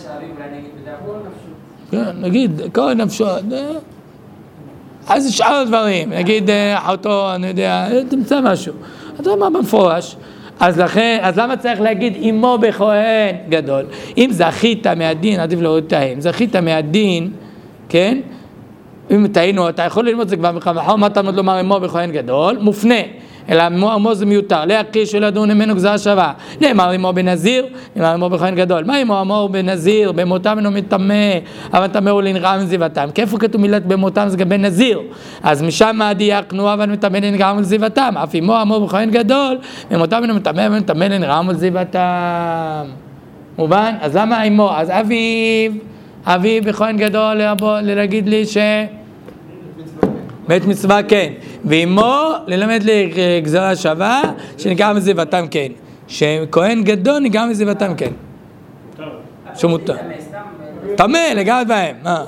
כן, נגיד, כל נפשות, אז שאר הדברים, נגיד, אחותו, אני יודע, תמצא משהו. אתה יודע מה במפורש? אז לכן, אז למה צריך להגיד אמו בכהן גדול? אם זכית מהדין, עדיף להוריד את האם, זכית מהדין, כן? אם תהינו, אתה יכול ללמוד זה כבר מחמחו, מה תלמוד לומר אמו בכהן גדול? מופנה, אלא אמו זה מיותר, להקריא שלא ידעו ממנו גזרה שווה. נאמר אמו בנזיר, נאמר אמו בכהן גדול. מה אמו אמו בנזיר? במותם אינו מטמא, אבל טמא הוא לנרעם ולזיבתם. איפה כתוב מילת במותם זה גם בנזיר? אז משם דייקנו, אבל מטמא לנרעם ולזיבתם. אף אמו אמו בכהן גדול, במותם אינו מטמא, אבל מטמא לנרעם ולזיבתם. מובן? אז למה אמו? אז אביו, אביו בכהן גדול להגיד לי ש... בית מצווה כן, ואמו ללמד לגזרה שווה שנקרא מזיבתם כן, שכהן גדול נקרא מזיבתם כן. שמותר. תמה לגעת בהם, מה?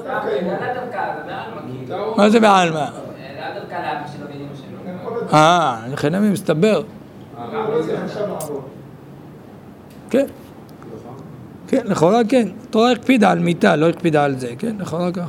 מה זה בעלמה? אה, לכן אני מסתבר. כן. כן, לכאורה כן. התורה הקפידה על מיטה, לא הקפידה על זה, כן? לכאורה ככה.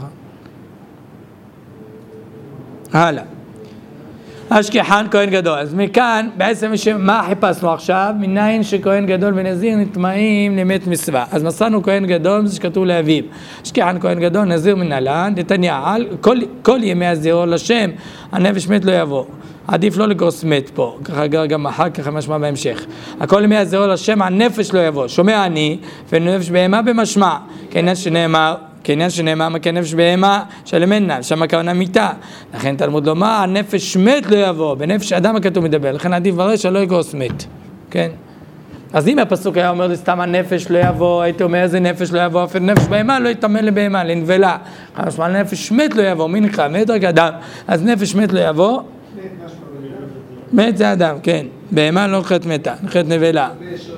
הלאה. השכחן כהן גדול. אז מכאן, בעצם מה חיפשנו עכשיו? מניין שכהן גדול ונזיר נטמאים למת מצווה. אז מסרנו כהן גדול, זה שכתוב לאביו. השכחן כהן גדול, נזיר מנהלן, נתניה, כל, כל ימי הזירו לשם, הנפש מת לא יבוא. עדיף לא לגרוס מת פה, ככה גם אחר כך משמע בהמשך. הכל ימי הזירו לשם, הנפש לא יבוא. שומע אני, ונפש בהמה במשמע, כעניין שנאמר, כעניין שנאמר כנפש בהמה שלמנה, שם הכוונה מיתה. לכן תלמוד לומר, הנפש מת לא יבוא, בנפש אדם הכתוב מדבר, לכן עדיף בריש שלא יגרוס מת. כן? אז אם הפסוק היה אומר לי סתם הנפש לא יבוא, הייתי אומר איזה נפש לא יבוא, אפילו נפש בהמה לא יתאמן לבהמה, לנבלה. משמע נפש מת לא יבוא, מי נקרא? מת רק אדם. אז נפש מת לא יבוא. מת זה אדם, כן. בהמה לא חטא מתה, חטא נבלה.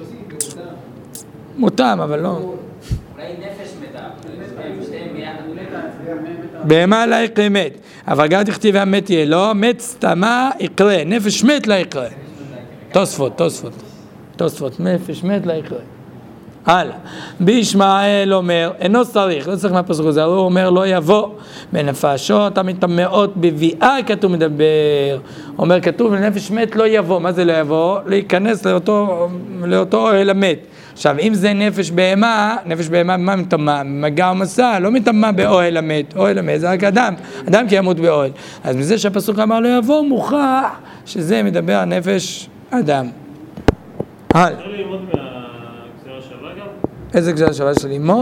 מותם, אבל לא.
אולי נפש מתה, שתיהם ביחד.
בהמה לא יקרה מת. אבל גם תכתיב המת יהיה, לא, מת סתמה יקרה, נפש מת לא יקרה. תוספות, תוספות. תוספות, נפש מת לא יקרה. הלאה. בישמעאל אומר, אינו צריך, לא צריך מהפסוק הזה, הוא אומר לא יבוא, בנפשות המטמאות בביאה כתוב מדבר, אומר כתוב לנפש מת לא יבוא, מה זה לא יבוא? להיכנס לאותו, לאותו אוהל המת. עכשיו אם זה נפש בהמה, נפש בהמה מה מטמא? מגע ומסע, לא מטמא באוהל המת, אוהל המת זה רק אדם, אדם כי ימות באוהל. אז מזה שהפסוק אמר לא יבוא, מוכרח שזה מדבר על נפש אדם. הלאה.
אפשר ללמוד מהגזירה שווה גם?
איזה גזירה שווה של אמו?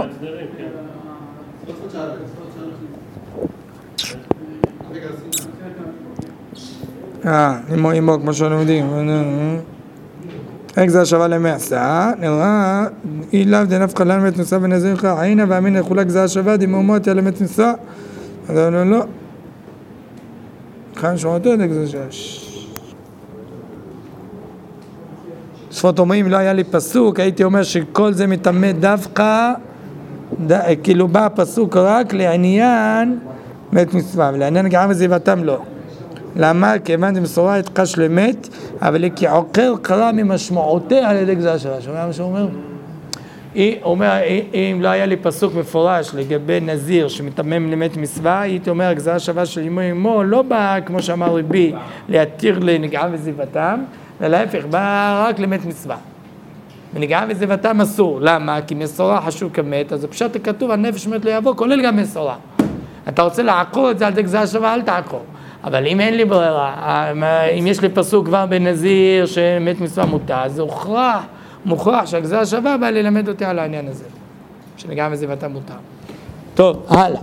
אה, אמו אמו כמו שאנו יודעים. איך גזירה שווה למעשה? נראה, אילאו דנפחא לן מת נשא ונזירך עינה ואמינא לכולה גזירה שווה דמהומות יעלה מת נשא. אז לא לא. כאן שומעתו את הגזירה שווה. שפות אומרים, אם לא היה לי פסוק, הייתי אומר שכל זה מטמא דווקא, ד... כאילו בא הפסוק רק לעניין מת מצווה, ולעניין גרם וזיבתם לא. למה? כיוון דמסורה יתקש למת, אבל כי עוקר קרא ממשמעותיה על ידי גזירה שווה. שומע מה שהוא אומר? הוא אומר, אם לא היה לי פסוק מפורש לגבי נזיר שמתמם למת מצווה, הייתי אומר, הגזירה שווה של אמו אמו לא באה, כמו שאמר רבי, להתיר לנגעה וזיבתם, ולהפך, בא רק למת מצווה. ונגעה וזיבתם אסור. למה? כי מסורה חשוב כמת, אז פשוט כתוב, הנפש מת לא יבוא, כולל גם מסורה. אתה רוצה לעקור את זה על ידי גזירה שווה, אל תעקור. אבל אם אין לי ברירה, אם יש לי פסוק כבר בנזיר שמת מצווה מותר, אז הוכרח, מוכרח שהגזירה שווה בא ללמד אותי על העניין הזה. שנגעה וזיבתם מותר. טוב, הלאה.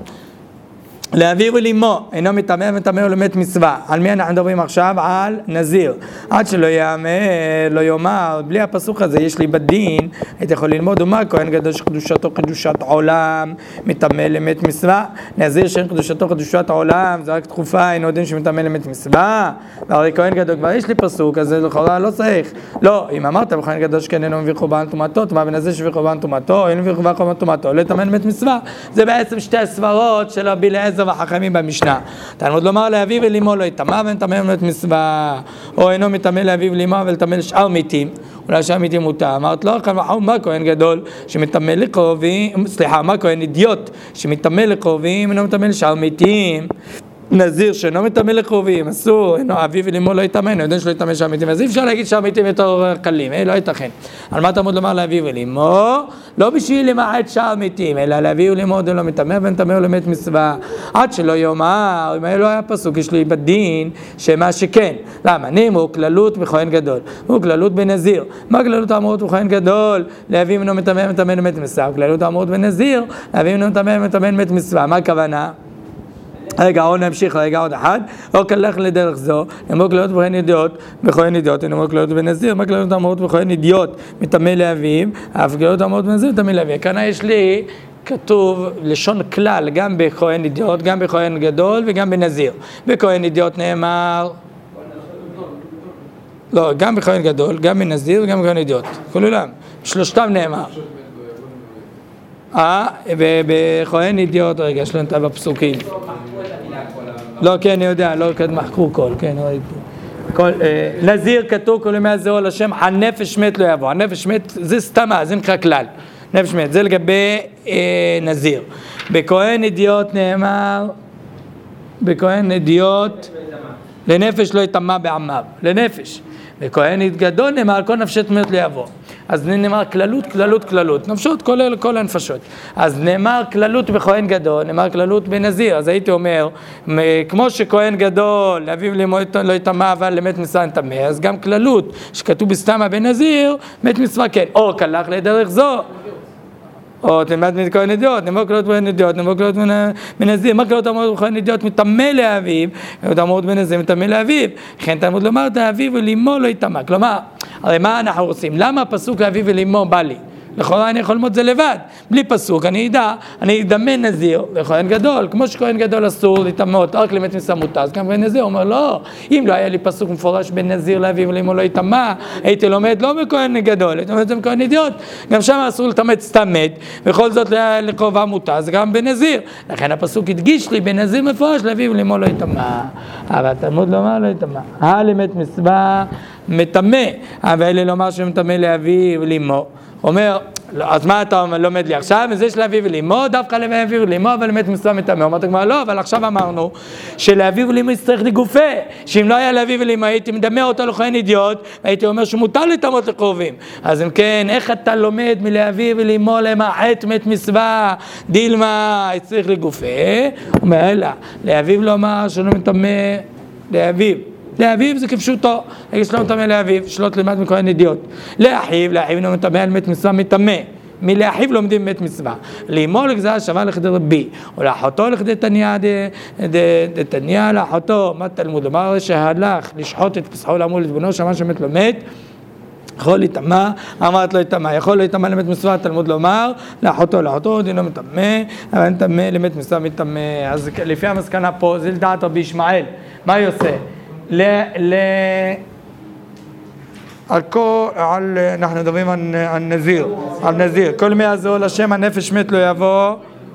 לאביו ולאמו, אינו מטמא ומטמא ולמת מצווה. על מי אנחנו מדברים עכשיו? על נזיר. עד שלא יאמר, לא יאמר, בלי הפסוק הזה יש לי בדין, הייתי יכול ללמוד, ומה כהן גדול שקדושתו קדושת עולם, מטמא למת מצווה. נזיר שאין קדושתו קדושת עולם, זה רק תקופה, אינו יודעים שמטמא למת מצווה. והרי כהן גדול, כבר יש לי פסוק, אז לכאורה לא צריך. לא, אם אמרת בכהן גדול שכן אינו מביא חורבן טומאתו, מה בנזיר שביא חורבן טומאתו, אינו מביא חורבן טומאתו, לא יטמא למת מצווה. זה בעצם שתי הסברות של רבי אליעזר והחכמים במשנה. תלמוד לומר לאביו ולאמו לא יטמא ומטמא למת מצווה, או אינו מטמא לאביו ולאמו ולטמא לשאר מתים, אולי שאר מתים מותר. אמרת לא, מה כהן גדול שמטמא לקרובים, סליחה, מה כהן אידיוט שמטמא לקרובים, אינו מטמא לשאר מתים. נזיר שאינו מטמא לקרובים, אסור, אינו אביו ולאמו לא יטמא, אינו יודעים שלא יטמא שאר מתים, אז אי אפשר להגיד שאר מתים יותר קלים, לא ייתכן. על מה תלמוד לומר לאביו ולאמו? לא בשביל למעט שאר מתים, אלא לאביו ולאמו דלא מטמא ונטמא ולמת מצווה, עד שלא יאמר, אם לא היה פסוק, יש לי בדין, שמה שכן. למה? נאמרו כללות בכהן גדול, הוא כללות בנזיר. מה כללות האמורות בכהן גדול? לאביו אינו מטמא ונטמא ולמת מצווה, כללות האמורות בנזיר, לאביו אינו מטמא ונטמא ולמת מצווה. מה הכוונה? רגע, עוד נמשיך רגע, עוד אחד, או כלך לדרך זו, נאמרו כללות בכהן אידיוט, בכהן אידיוט, נאמרו כללות בנזיר, מה כללות האמורות בכהן אידיוט, מטמא לאביו, אף כללות האמורות בנזיר, מטמא לאביו. כאן יש לי כתוב לשון כלל, גם בכהן אידיוט, גם בכהן גדול וגם בנזיר. בכהן אידיוט נאמר, לא, גם בכהן גדול, גם בנזיר וגם בכהן אידיוט, כולם, שלושתם נאמר. אה, בכהן אידיוט, רגע, יש לנו את הפסוקים. לא, כן, אני יודע, לא מחקו כל, כן, נזיר כתוב כל ימי הזרוע לשם, הנפש מת לא יבוא, הנפש מת זה סתמה, זה נקרא כלל, נפש מת, זה לגבי נזיר. בכהן אידיוט נאמר, בכהן אידיוט, לנפש לא יטמא בעמיו, לנפש. בכהן גדול נאמר, כל נפשת מת לא יבוא. אז נאמר כללות, כללות, כללות, נפשות, כל, כל הנפשות. אז נאמר כללות בכהן גדול, נאמר כללות בנזיר. אז הייתי אומר, כמו שכהן גדול, לאביו ולאמו לא יטמא, אבל למת מצווה נטמא, אז גם כללות, שכתוב בסתמה בנזיר, מת מצווה כן. או כלך לדרך זו, או תלמד מכהן אדיוט, נמור כלות בכהן אדיוט, נמור כלות מנזיר, מה כלות אמרות בכהן אדיוט מטמא לאביו, אמרות בנזיר מטמא לאביו, לכן תלמוד לומר לאביו ולאמו לא יטמא. כלומר, הרי מה אנחנו עושים? למה הפסוק לאביו ולאמו בא לי? לכאורה אני יכול ללמוד זה לבד, בלי פסוק, אני אדע, אני אדמה נזיר לכהן גדול, כמו שכהן גדול אסור לטמאות, רק למת מסע מותר, אז גם נזיר, הוא אומר לא, אם לא היה לי פסוק מפורש בין נזיר לאביו ולאמו לא יטמא, הייתי לומד לא בכהן גדול, הייתי לומד זה בכהן אדיוט, גם שם אסור לטמא סתם מת, וכל זאת לקרובה מותר, זה גם בנזיר, לכן הפסוק הדגיש לי בנזיר מפורש לאביו ולאמו לא יטמא, אבל התלמוד לומר לא יטמא, הלמת מצווה מטמא, אבל אלה לומר שמטמא לאביו ולאמו. אומר, אז מה אתה לומד לי עכשיו? וזה של אביו ולאמו, דווקא לאביו ולאמו, אבל באמת מצווה מטמא. אמרת כבר לא, אבל עכשיו אמרנו שלאביו ולאמו יצטרך לגופה, שאם לא היה לאביו ולאמו הייתי מדמה אותו לכהן אדיוט, והייתי אומר שמותר לטמאות לקרובים. אז אם כן, איך אתה לומד מלאביו ולאמו למעט מת מצווה, דילמה, יצטרך לגופה? הוא אומר, אלא, לאביו לומר שלא מטמא לאביו. לאביו זה כפשוטו, יש לו מטמא לאביו, שלא תלמד מכהן אדיוט. לאחיו, לאחיו לא מטמא על מת מצווה מטמא. מלאחיו לומדים מת מצווה. לאמו לגזרה שווה לכדי רבי, ולאחותו לכדי תניא דתניא לאחותו. מה תלמוד? אמר שהלך לשחוט את פסחו לעמול לבנו, שמע שמת לא מת, יכול להיטמא, אמרת לא יטמא, יכול להיטמא למת מצווה, תלמוד לומר, לאחותו, לאחותו, דינו מטמא, אבל מטמא למת מצווה מטמא. אז לפי המסקנה פה, זה לדעת רבי ישמעאל, מה היא עושה? ל... ל... על כל... על... אנחנו מדברים על, על נזיר, על נזיר. כל מי יעזור לשם הנפש מת לא יבוא.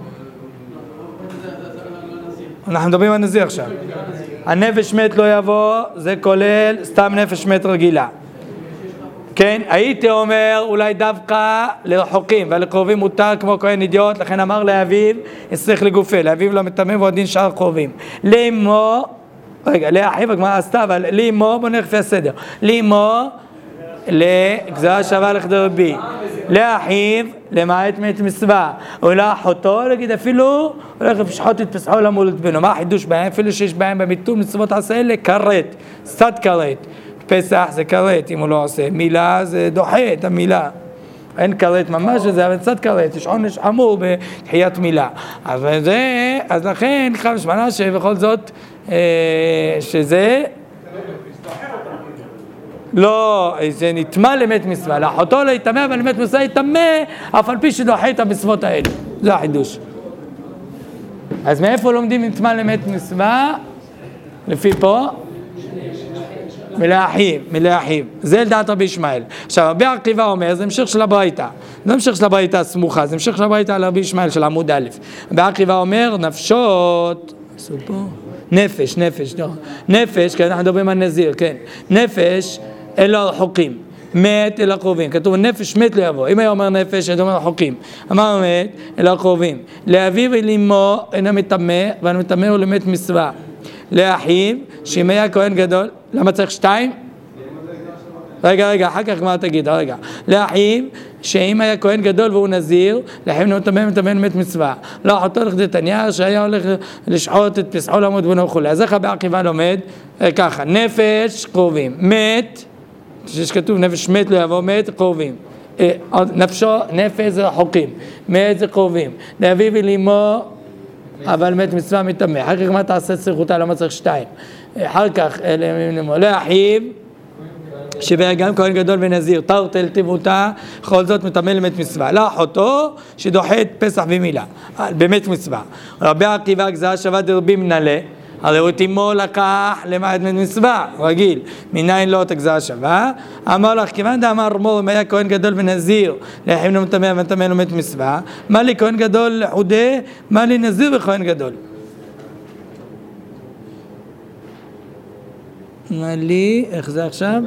אנחנו מדברים על נזיר עכשיו. הנפש מת לא יבוא, זה כולל סתם נפש מת רגילה. כן, הייתי אומר אולי דווקא לרחוקים ולקרובים מותר כמו כהן אדיוט, לכן אמר לאביו, יצטרך לגופה, לאביו לא מטמא ועוד דין שאר קרובים. לאמו, רגע, לאחיו הגמרא עשתה, אבל לאמו, בוא נלך לפי הסדר. לאמו, לגזרה שווה לכדי רבי. לאחיו, למעט מת מצווה. ולאחותו, להגיד אפילו, הולך לשחוט את פסחו למול את בנו. מה החידוש בהם? אפילו שיש בהם בביטול מצוות עשה אלה, כרת, סת כרת. פסח זה כרת, אם הוא לא עושה. מילה זה דוחה את המילה. אין כרת ממש, זה אבל קצת כרת, יש עונש חמור בתחיית מילה. אבל זה, אז לכן, חם שמנה שבכל זאת, שזה לא, זה נטמא למת מצווה, לאחותו לא יטמא, אבל למת מצווה יטמא, אף על פי שדוחה את המצוות האלה. זה החידוש. אז מאיפה לומדים נטמא למת מצווה? לפי פה? מלאחיו, מלאחיו. זה לדעת רבי ישמעאל. עכשיו, רבי עקיבא אומר, זה המשך של הברייתא. זה המשך של הברייתא הסמוכה, זה המשך של הברייתא על רבי ישמעאל של עמוד א'. רבי עקיבא אומר, נפשות, עשו פה? נפש, נפש, לא. נפש, כי אנחנו מדברים על נזיר, כן. נפש, אלו הרחוקים. מת אל הקרובים. כתוב, נפש מת לא יבוא. אם היה אומר נפש, היה אומר הרחוקים. אמר מת אל הקרובים. לאביו ולאמו אינו מטמא, ואנו מטמא הוא למת מצווה. לאחיו, שאם היה כהן גדול, למה צריך שתיים? רגע, רגע, אחר כך מה תגיד, רגע. לאחיו, שאם היה כהן גדול והוא נזיר, לאחיו נטמא מטמא מת מצווה. לאחותו לכדי תניא, שהיה הולך לשחוט את פסחו למות בנו וכו'. אז איך רבי עקיבא לומד? ככה, נפש קרובים, מת, שכתוב נפש מת לא יבוא, מת קרובים. נפשו, נפש זה רחוקים, מת זה קרובים. לאביו ולאמו, אבל מת מצווה מטמא. אחר כך מה תעשה צריכותה, למה צריך שתיים? אחר כך, לאחיו, שבהיה גם כהן גדול ונזיר, תרתל תיבותה, בכל זאת מטמא למת מצווה. לאחותו, שדוחה את פסח ומילה, במת מצווה. רבי עקיבא גזרה שווה דרבי מנהלה, הרי הוא תימו לקח למעט מת מצווה, רגיל, מניין לא תגזרה שווה. אמר לך, כיוון דאמר מור, אם היה כהן גדול ונזיר, לאחיו לא מטמא ומטמא לא מת מצווה, מה לי כהן גדול לחודה, מה לי נזיר וכהן גדול? מה לי, איך זה עכשיו?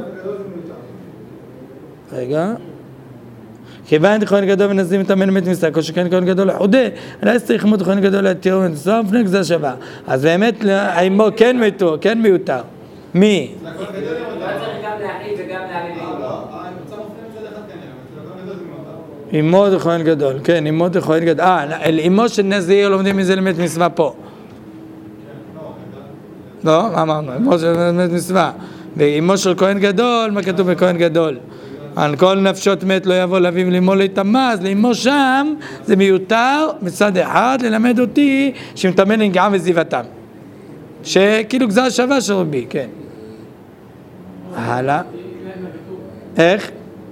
רגע. כיוון כהן גדול ונזיר מטמא למת מצווה, כל שכן כהן גדול לחודה, אלא צריך ללמוד כהן גדול להתיר ומצווה, לפני גזרה שווה. אז באמת, האמו כן מתו, כן מיותר. מי?
לא צריך גם לאחיו וגם לאביו.
אמו זה כהן גדול, כן, אמו זה כהן גדול. אה, אמו של נזיר לומדים מזה למת מצווה פה. לא, מה אמרנו? אמו של למת מצווה. ואמו של כהן גדול, מה כתוב בכהן גדול? על כל נפשות מת לא יבוא לאביו לאמו להיטמא, אז לאמו שם זה מיותר מצד אחד ללמד אותי שמטמא לנגיעה וזיבתם. שכאילו גזר שווה של רבי, כן. הלאה. איך?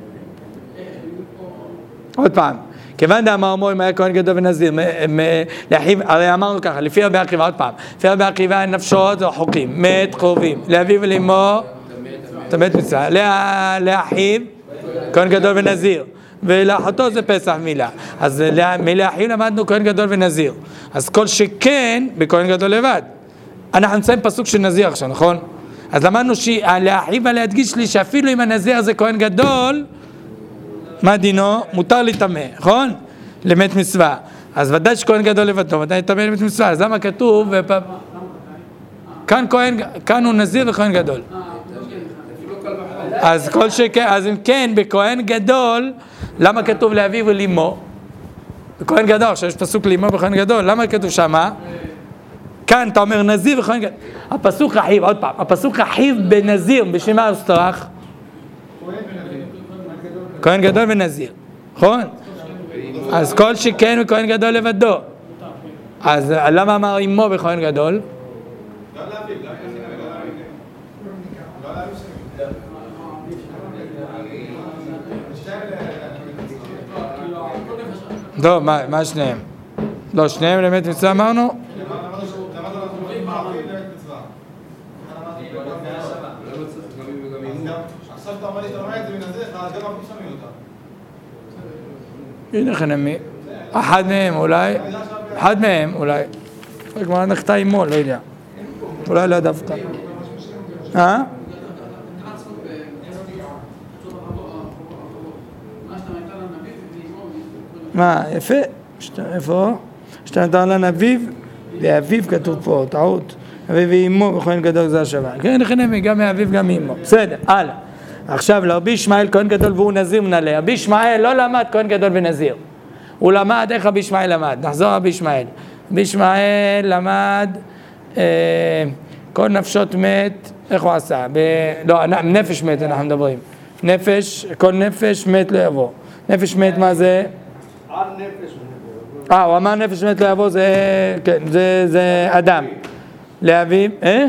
עוד פעם. כיוון דאמר מור אם היה כהן גדול ונזיר, לאחיו, הרי אמרנו ככה, לפי רבי עקיבא, עוד פעם, לפי רבי עקיבא נפשות זה חוקים, מת קרובים, לאביו ולאמו, תמת מצווה, לאחיו, כהן גדול ונזיר, ולאחותו זה פסח מילה, אז מלאחיו למדנו כהן גדול ונזיר, אז כל שכן בכהן גדול לבד, אנחנו נמצאים פסוק של נזיר עכשיו, נכון? אז למדנו שלאחיו ולהדגיש לי שאפילו אם הנזיר זה כהן גדול, מה דינו? מותר להיטמא, נכון? למת מצווה. אז ודאי שכהן גדול לבדו, ודאי להיטמא למת מצווה. אז למה כתוב? כאן כהן, כאן הוא נזיר וכהן גדול. אז כל שכן, אז אם כן, בכהן גדול, למה כתוב לאביו ולאמו? בכהן גדול, עכשיו יש פסוק לאמו בכהן גדול, למה כתוב שמה? כאן אתה אומר נזיר וכהן גדול. הפסוק אחיו, עוד פעם, הפסוק אחיו בנזיר, בשביל מה אוסטרח? כהן גדול ונזיר, נכון? אז כל שכן הוא כהן גדול לבדו. אז למה אמר אמו בכהן גדול? טוב, מה שניהם? לא, שניהם למת מצווה אמרנו?
עכשיו אתה אומר לי שאתה אומר את זה מנזיר, אז גם אף שמים אותה.
הנה חנמי, אחד מהם אולי, אחד מהם אולי, כבר נחתה אימו, לא יודע, אולי לא דווקא. אה? מה, יפה, איפה? שאתה נתן לנביב, ואביב כתוב פה, טעות, אביב ואימו בכהן גדול זה השווה. כן, חנמי, גם מאביב גם מאימו, בסדר, הלאה. עכשיו לרבי ישמעאל כהן גדול והוא נזיר מנהלה, רבי ישמעאל לא למד כהן גדול ונזיר, הוא למד איך רבי ישמעאל למד, נחזור רבי ישמעאל, רבי ישמעאל למד אה, כל נפשות מת, איך הוא עשה, ב, לא, נפש מת אנחנו מדברים, נפש, כל נפש מת לא יבוא, נפש מת מה זה?
על נפש מת.
אה, הוא אמר נפש מת לא יבוא, זה, כן, זה, זה אדם, לאביו, אה?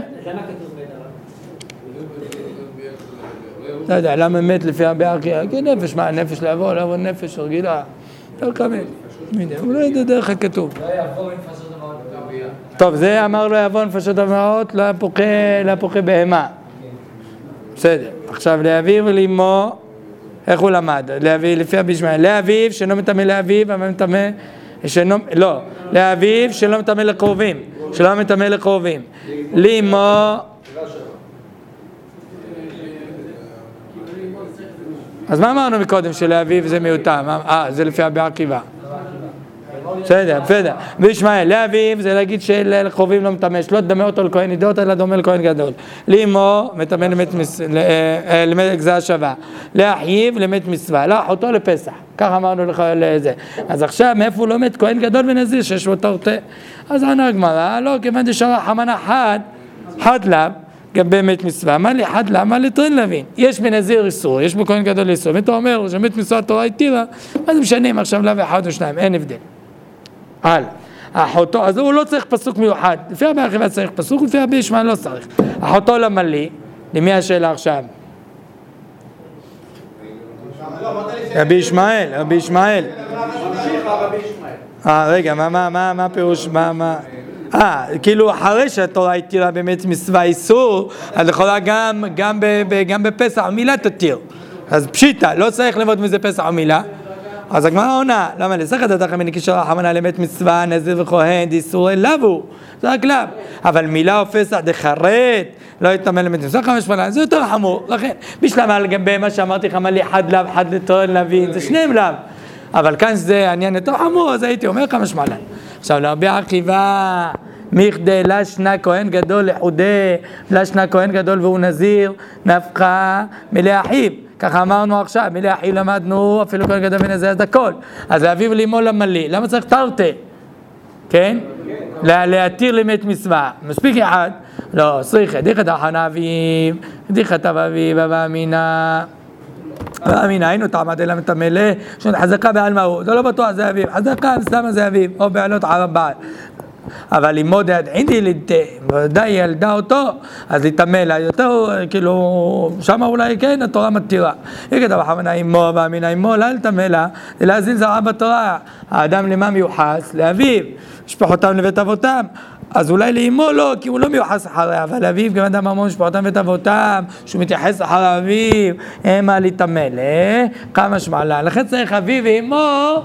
לא יודע, למה מת לפי הבאר? כי נפש, מה, נפש לעבור, לעבור נפש, רגילה, לא כמה, הוא לא יודע דרך הכתוב.
לא יעבור נפשות המעות.
טוב, זה אמר לא יעבור נפשות המעות, לא פוכה בהמה. בסדר, עכשיו לאביו ולאמו, איך הוא למד? לאביו, לפי רבי ישמעאל, לאביו שאינו מטמא לאביו, אבל מטמא, שאינו, לא, לאביו שלא מטמא לקרובים, שלא מטמא לקרובים. לאמו, אז מה אמרנו מקודם שלאביו זה מיעוטם? אה, זה לפי רבי עקיבא. בסדר, בסדר. וישמעאל, לאביו זה להגיד שלקרובים לא מטמא, שלא תדמה אותו לכהן נידות, אלא דומה לכהן גדול. לאמו, מטמא למת גזר שווה. לאחיו, למת מצווה. לאחותו לפסח. כך אמרנו לך לזה. אז עכשיו, מאיפה הוא לומד כהן גדול ונזיר, שיש בו תרתי? אז ענה הגמרא, לא, כיוון דשאר חמנה חד, חד לב, גם באמת מצווה, מה לי חד למה לטרין להבין? יש בנזיר איסור, יש בכהן גדול איסור, ואתה אומר שמת מצווה התורה התירה, מה זה משנה אם עכשיו לאו אחד או שניים, אין הבדל. הלאה, אחותו, אז הוא לא צריך פסוק מיוחד, לפי רבי עקיבא צריך פסוק, לפי רבי ישמעאל לא צריך. אחותו למה לי? למי השאלה עכשיו? רבי ישמעאל, רבי ישמעאל. אה, רגע, מה, מה, מה, מה פירוש, מה, מה? אה, כאילו אחרי שהתורה התירה באמת מצווה איסור, אז יכולה גם, גם, גם בפסח מילה תתיר. אז פשיטה, לא צריך ללמוד מזה פסח או מילה. אז הגמרא עונה, למה לסחת דתך מנקישר החמנה למת מצווה, נזיר וכהן, דיסור אליו, זה רק לאו. אבל מילה או פסח דחרט, לא יתאמן למת מצווה, חמש פלן, זה יותר חמור. לכן, בשלמה לגבי מה שאמרתי לך, מה לי חד לאו, חד לטרון להבין, זה שניהם לאו. אבל כאן זה עניין יותר חמור, אז הייתי אומר כמה שמלן. עכשיו, לרבי עקיבא, מכדי לשנה כהן גדול לחודי, לשנה כהן גדול והוא נזיר, נפחה מלאחיו. ככה אמרנו עכשיו, מלאחיו למדנו, אפילו כהן גדול ונזיר, אז הכל. אז לאביו לאמו למלי, למה צריך תרתי? כן? להתיר למת מצווה. מספיק אחד? לא, סריחה, דיחת החנה אביב, דיחת אביב, אבא אמינה. אמין, היינו תעמד אלא מתמלא, חזקה בעלמא הוא, זה לא בטוח זה אביו, חזקה סתם זה אביו, או בעלות ערב בעל. אבל לימוד עינדי לידי, ודאי ילדה אותו, אז להתאמן לה יותר, כאילו, שמה אולי כן, התורה מתירה. יגיד אבל חמנה אימו ואמינה אימו, לא להתאמן לה, זה להזיל זרעה בתורה. האדם למה מיוחס? לאביו, משפחותם לבית אבותם. אז אולי לאמו לא, כי הוא לא מיוחס אחריה, אבל אביו, גם אדם אמרו משפחותם לבית אבותם, שהוא מתייחס אחר אביו, המה להתאמן, אה? כמה שמעלה. לכן צריך אביו ואמו,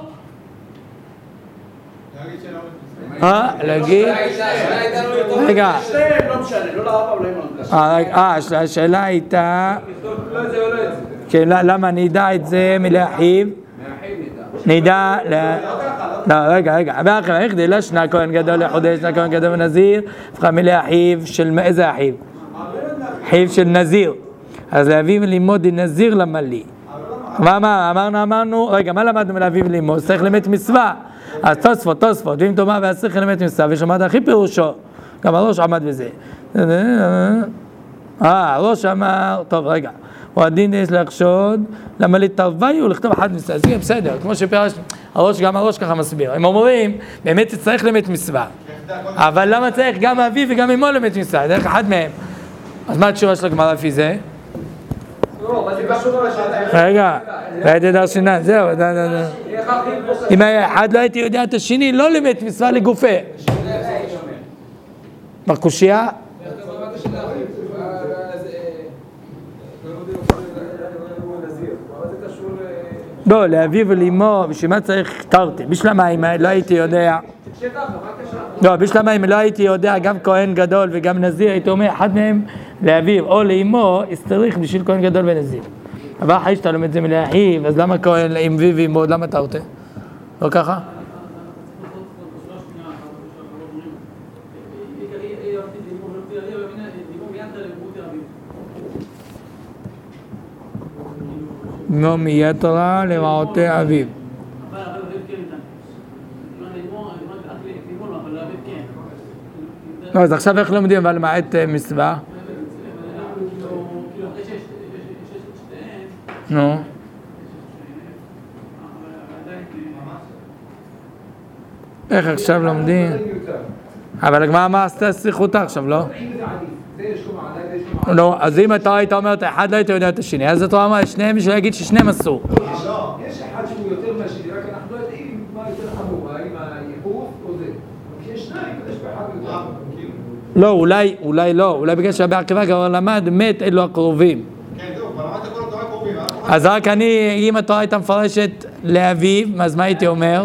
אה, להגיד, רגע,
לא משנה, לא לאבא ולא אמא.
אה, השאלה הייתה, למה נדע את זה מלאחיו? נדע, לא, רגע, רגע, ואחר איך דילה שנה כהן גדול לחודש, שנה כהן גדול ונזיר, הפכה מלאחיו של, איזה אחיו? אחיו של נזיר, אז לאביו ללמוד נזיר למלי. מה, מה, אמרנו, אמרנו, רגע, מה למדנו מלאביו ללמוד? צריך למת מצווה. אז תוספות, תוספות, ואם תאמר והשכל למת מצווה, ושמעת הכי פירושו, גם הראש עמד בזה. אה, הראש אמר, טוב, רגע, הוא הדין יש לחשוד, למה להתרוויו ולכתוב אחד מצווה, זה בסדר, כמו שפירשנו, הראש, גם הראש ככה מסביר. הם אומרים, באמת צריך למת מצווה, אבל למה צריך גם אביו וגם אמו למת מצווה, דרך אחד מהם. אז מה התשובה של הגמרא לפי זה? רגע, ראיתי דרשנן, זהו, אם היה אחד לא הייתי יודע את השני, לא למת מצווה לגופה. בקושיה? לא, לאביו ולאמו, בשביל מה צריך תרתי? בשביל מה אם לא הייתי יודע, לא, בשביל מה אם לא הייתי יודע, גם כהן גדול וגם נזיר, הייתי אומר, אחד מהם לאביו או לאמו, הסתריך בשביל כהן גדול ונזיר. אבל אחרי שאתה לומד את זה מלאחיו, אז למה כהן עם אביו ואמו, למה תרתי? לא ככה? מו מיתרה למעוטי אביו. לא, אז עכשיו איך לומדים אבל למעט מצווה? נו. איך עכשיו לומדים? אבל הגמרא מה עשתה שיחותה עכשיו, לא? לא, אז אם אתה היית אומרת, אחד לא היית יודע את השני, אז אתה אומר, שניהם בשביל להגיד ששניהם אסור.
לא, יש אחד שהוא יותר מהשני, רק אנחנו לא יודעים מה יותר חמור, האם הייחוס או זה. כי יש שניים, יש באחד יותר.
לא, אולי, אולי לא, אולי בגלל שהרבי עקיבא כבר למד, מת אלו הקרובים.
כן, זהו, כבר למדת כל התורה קרובים.
אז רק אני, אם התורה הייתה מפרשת לאביו, אז מה הייתי אומר?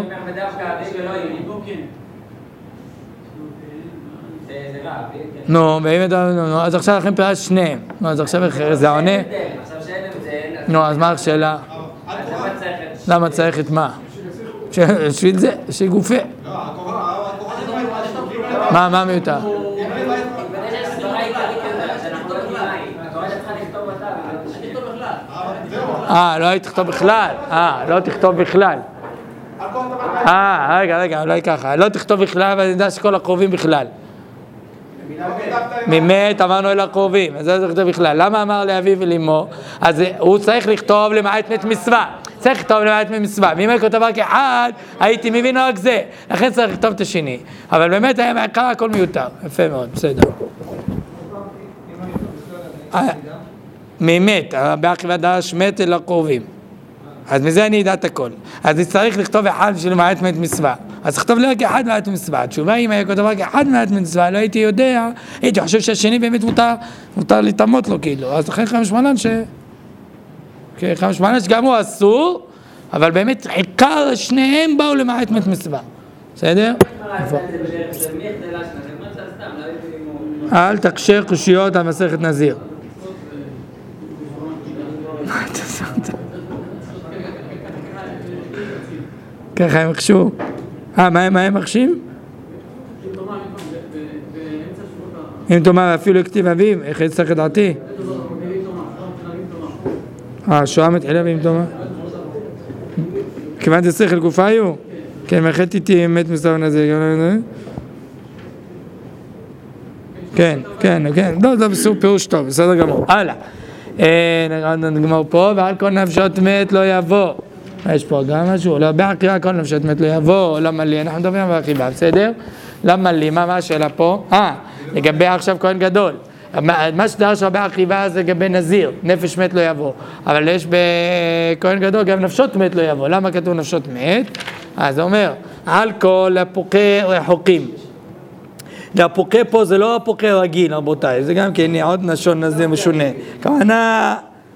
נו, אז עכשיו לכם פירש שניהם. נו, אז עכשיו זה עונה. נו, אז מה השאלה? למה צריך את מה? בשביל זה, שגופה. מה, מה מיותר? אה, לא הייתי תכתוב בכלל. אה, לא תכתוב בכלל. אה, רגע, רגע, אולי ככה. לא תכתוב בכלל, אבל אני יודע שכל הקרובים בכלל. ממת אמרנו אל הקרובים, אז זה כתוב בכלל. למה אמר לאביו ולאמו? אז הוא צריך לכתוב למעט מת מצווה. צריך לכתוב למעט מת מצווה. ואם היה כותב רק אחד, הייתי מבין רק זה. לכן צריך לכתוב את השני. אבל באמת היה מעקר הכל מיותר. יפה מאוד, בסדר. ממת, בעקיבא דרש מת אל הקרובים. אז מזה אני אדע את הכל. אז צריך לכתוב אחד בשביל למעט מת מצווה. אז תכתוב לי רק אחד מעט מצווה. התשובה אם היה כותב רק אחד מעט מצווה, לא הייתי יודע, הייתי חושב שהשני באמת מותר, מותר להתאמות לו כאילו. אז לכן חיים שמלן ש... כן, חיים שמלן שגם הוא אסור, אבל באמת עיקר שניהם באו למעט מת מצווה. בסדר? אל תקשר קושיות על מסכת נזיר. ככה הם מחשו. אה, מה הם מחשים? אם תאמר אפילו הכתיב אביו, איך יצטרך את דעתי? אה, השואה מתחילה ואם תאמר? כיוון זה שכל גופה היו? כן, מאחד איתי מת מסתובן הזה. כן, כן, כן. לא, זה בסור פירוש טוב, בסדר גמור. הלאה. נגמר פה, ועל כל נפשות מת לא יבוא. יש פה גם משהו, לא בעקירה כל נפשות מת לא יבוא, למה לי? אנחנו מדברים על עקירה, בסדר? למה לי? מה השאלה פה? אה, לגבי עכשיו כהן גדול. מה שדרש רבי עקיבא זה לגבי נזיר, נפש מת לא יבוא. אבל יש בכהן גדול גם נפשות מת לא יבוא. למה כתוב נפשות מת? אז זה אומר, על כל הפוקה רחוקים. והפוקה פה זה לא הפוקה רגיל, רבותיי, זה גם כן עוד נשון הזה משונה. כוונה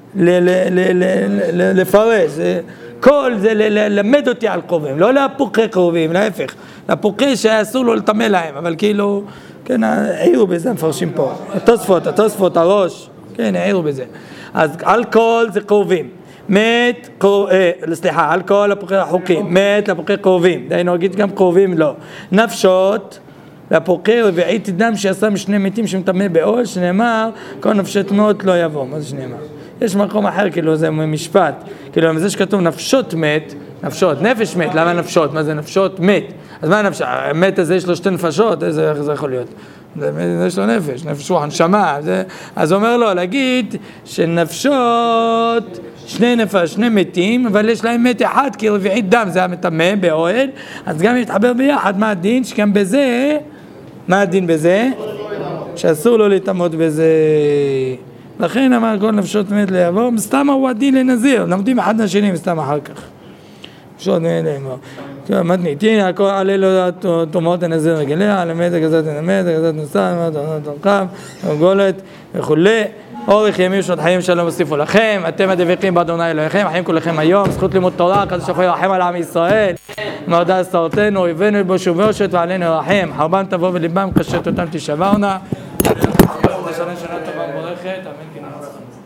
לפרש, כל זה ללמד אותי על קרובים, לא להפוקה קרובים, להפך. לפוקה שאסור לו לטמא להם, אבל כאילו, כן, העירו בזה, מפרשים פה. התוספות, התוספות, הראש, כן, העירו בזה. אז על כל זה קרובים. מת, קרוב, אה, סליחה, על כל הפוקה רחוקים, מת לפוקה קרובים. דיינו, נגיד גם קרובים לא. נפשות, לפוקה רביעית דם שעשה משני מתים שמטמא באוהל, שנאמר, כל נפשות מת לא יבוא. מה זה שנאמר? יש מקום אחר, כאילו זה משפט. כאילו, מזה שכתוב נפשות מת, נפשות, נפש מת, למה נפשות? מה זה נפשות מת? אז מה הנפש? המת הזה יש לו שתי נפשות, איזה, איך זה יכול להיות? זה, זה יש לו נפש, נפש רוח, נשמה. זה, אז הוא אומר לו, להגיד שנפשות, שני נפש, שני מתים, אבל יש להם מת אחד, כי רביעית דם זה המטמא באוהל, אז גם יתחבר ביחד, מה הדין? שגם בזה, מה הדין בזה? שאסור לו להתעמוד בזה. לכן אמר כל נפשות מת ליבוא, סתם הוא הדין לנזיר, למדים אחד לשני, סתם אחר כך. נפשות מת ליבוא. מתניתין, הכל עלה לו תומות הנזיר רגליה, על המת הגזת הנמת, הגזת נוסע, תומקם, גולת וכולי. אורך ימים שנות חיים שלום הוסיפו לכם, אתם הדבקים באדוני אלוהיכם, חיים כולכם היום, זכות לימוד תורה, כזה שיכול לרחם על עם ישראל. מעודה סתרתנו, אויבינו יבושו ויושת ועלינו ירחם, חרבם תבוא וליבם קשת אותם תשברנה. שנה שנה טובה וברכת, אמן כן ירצה.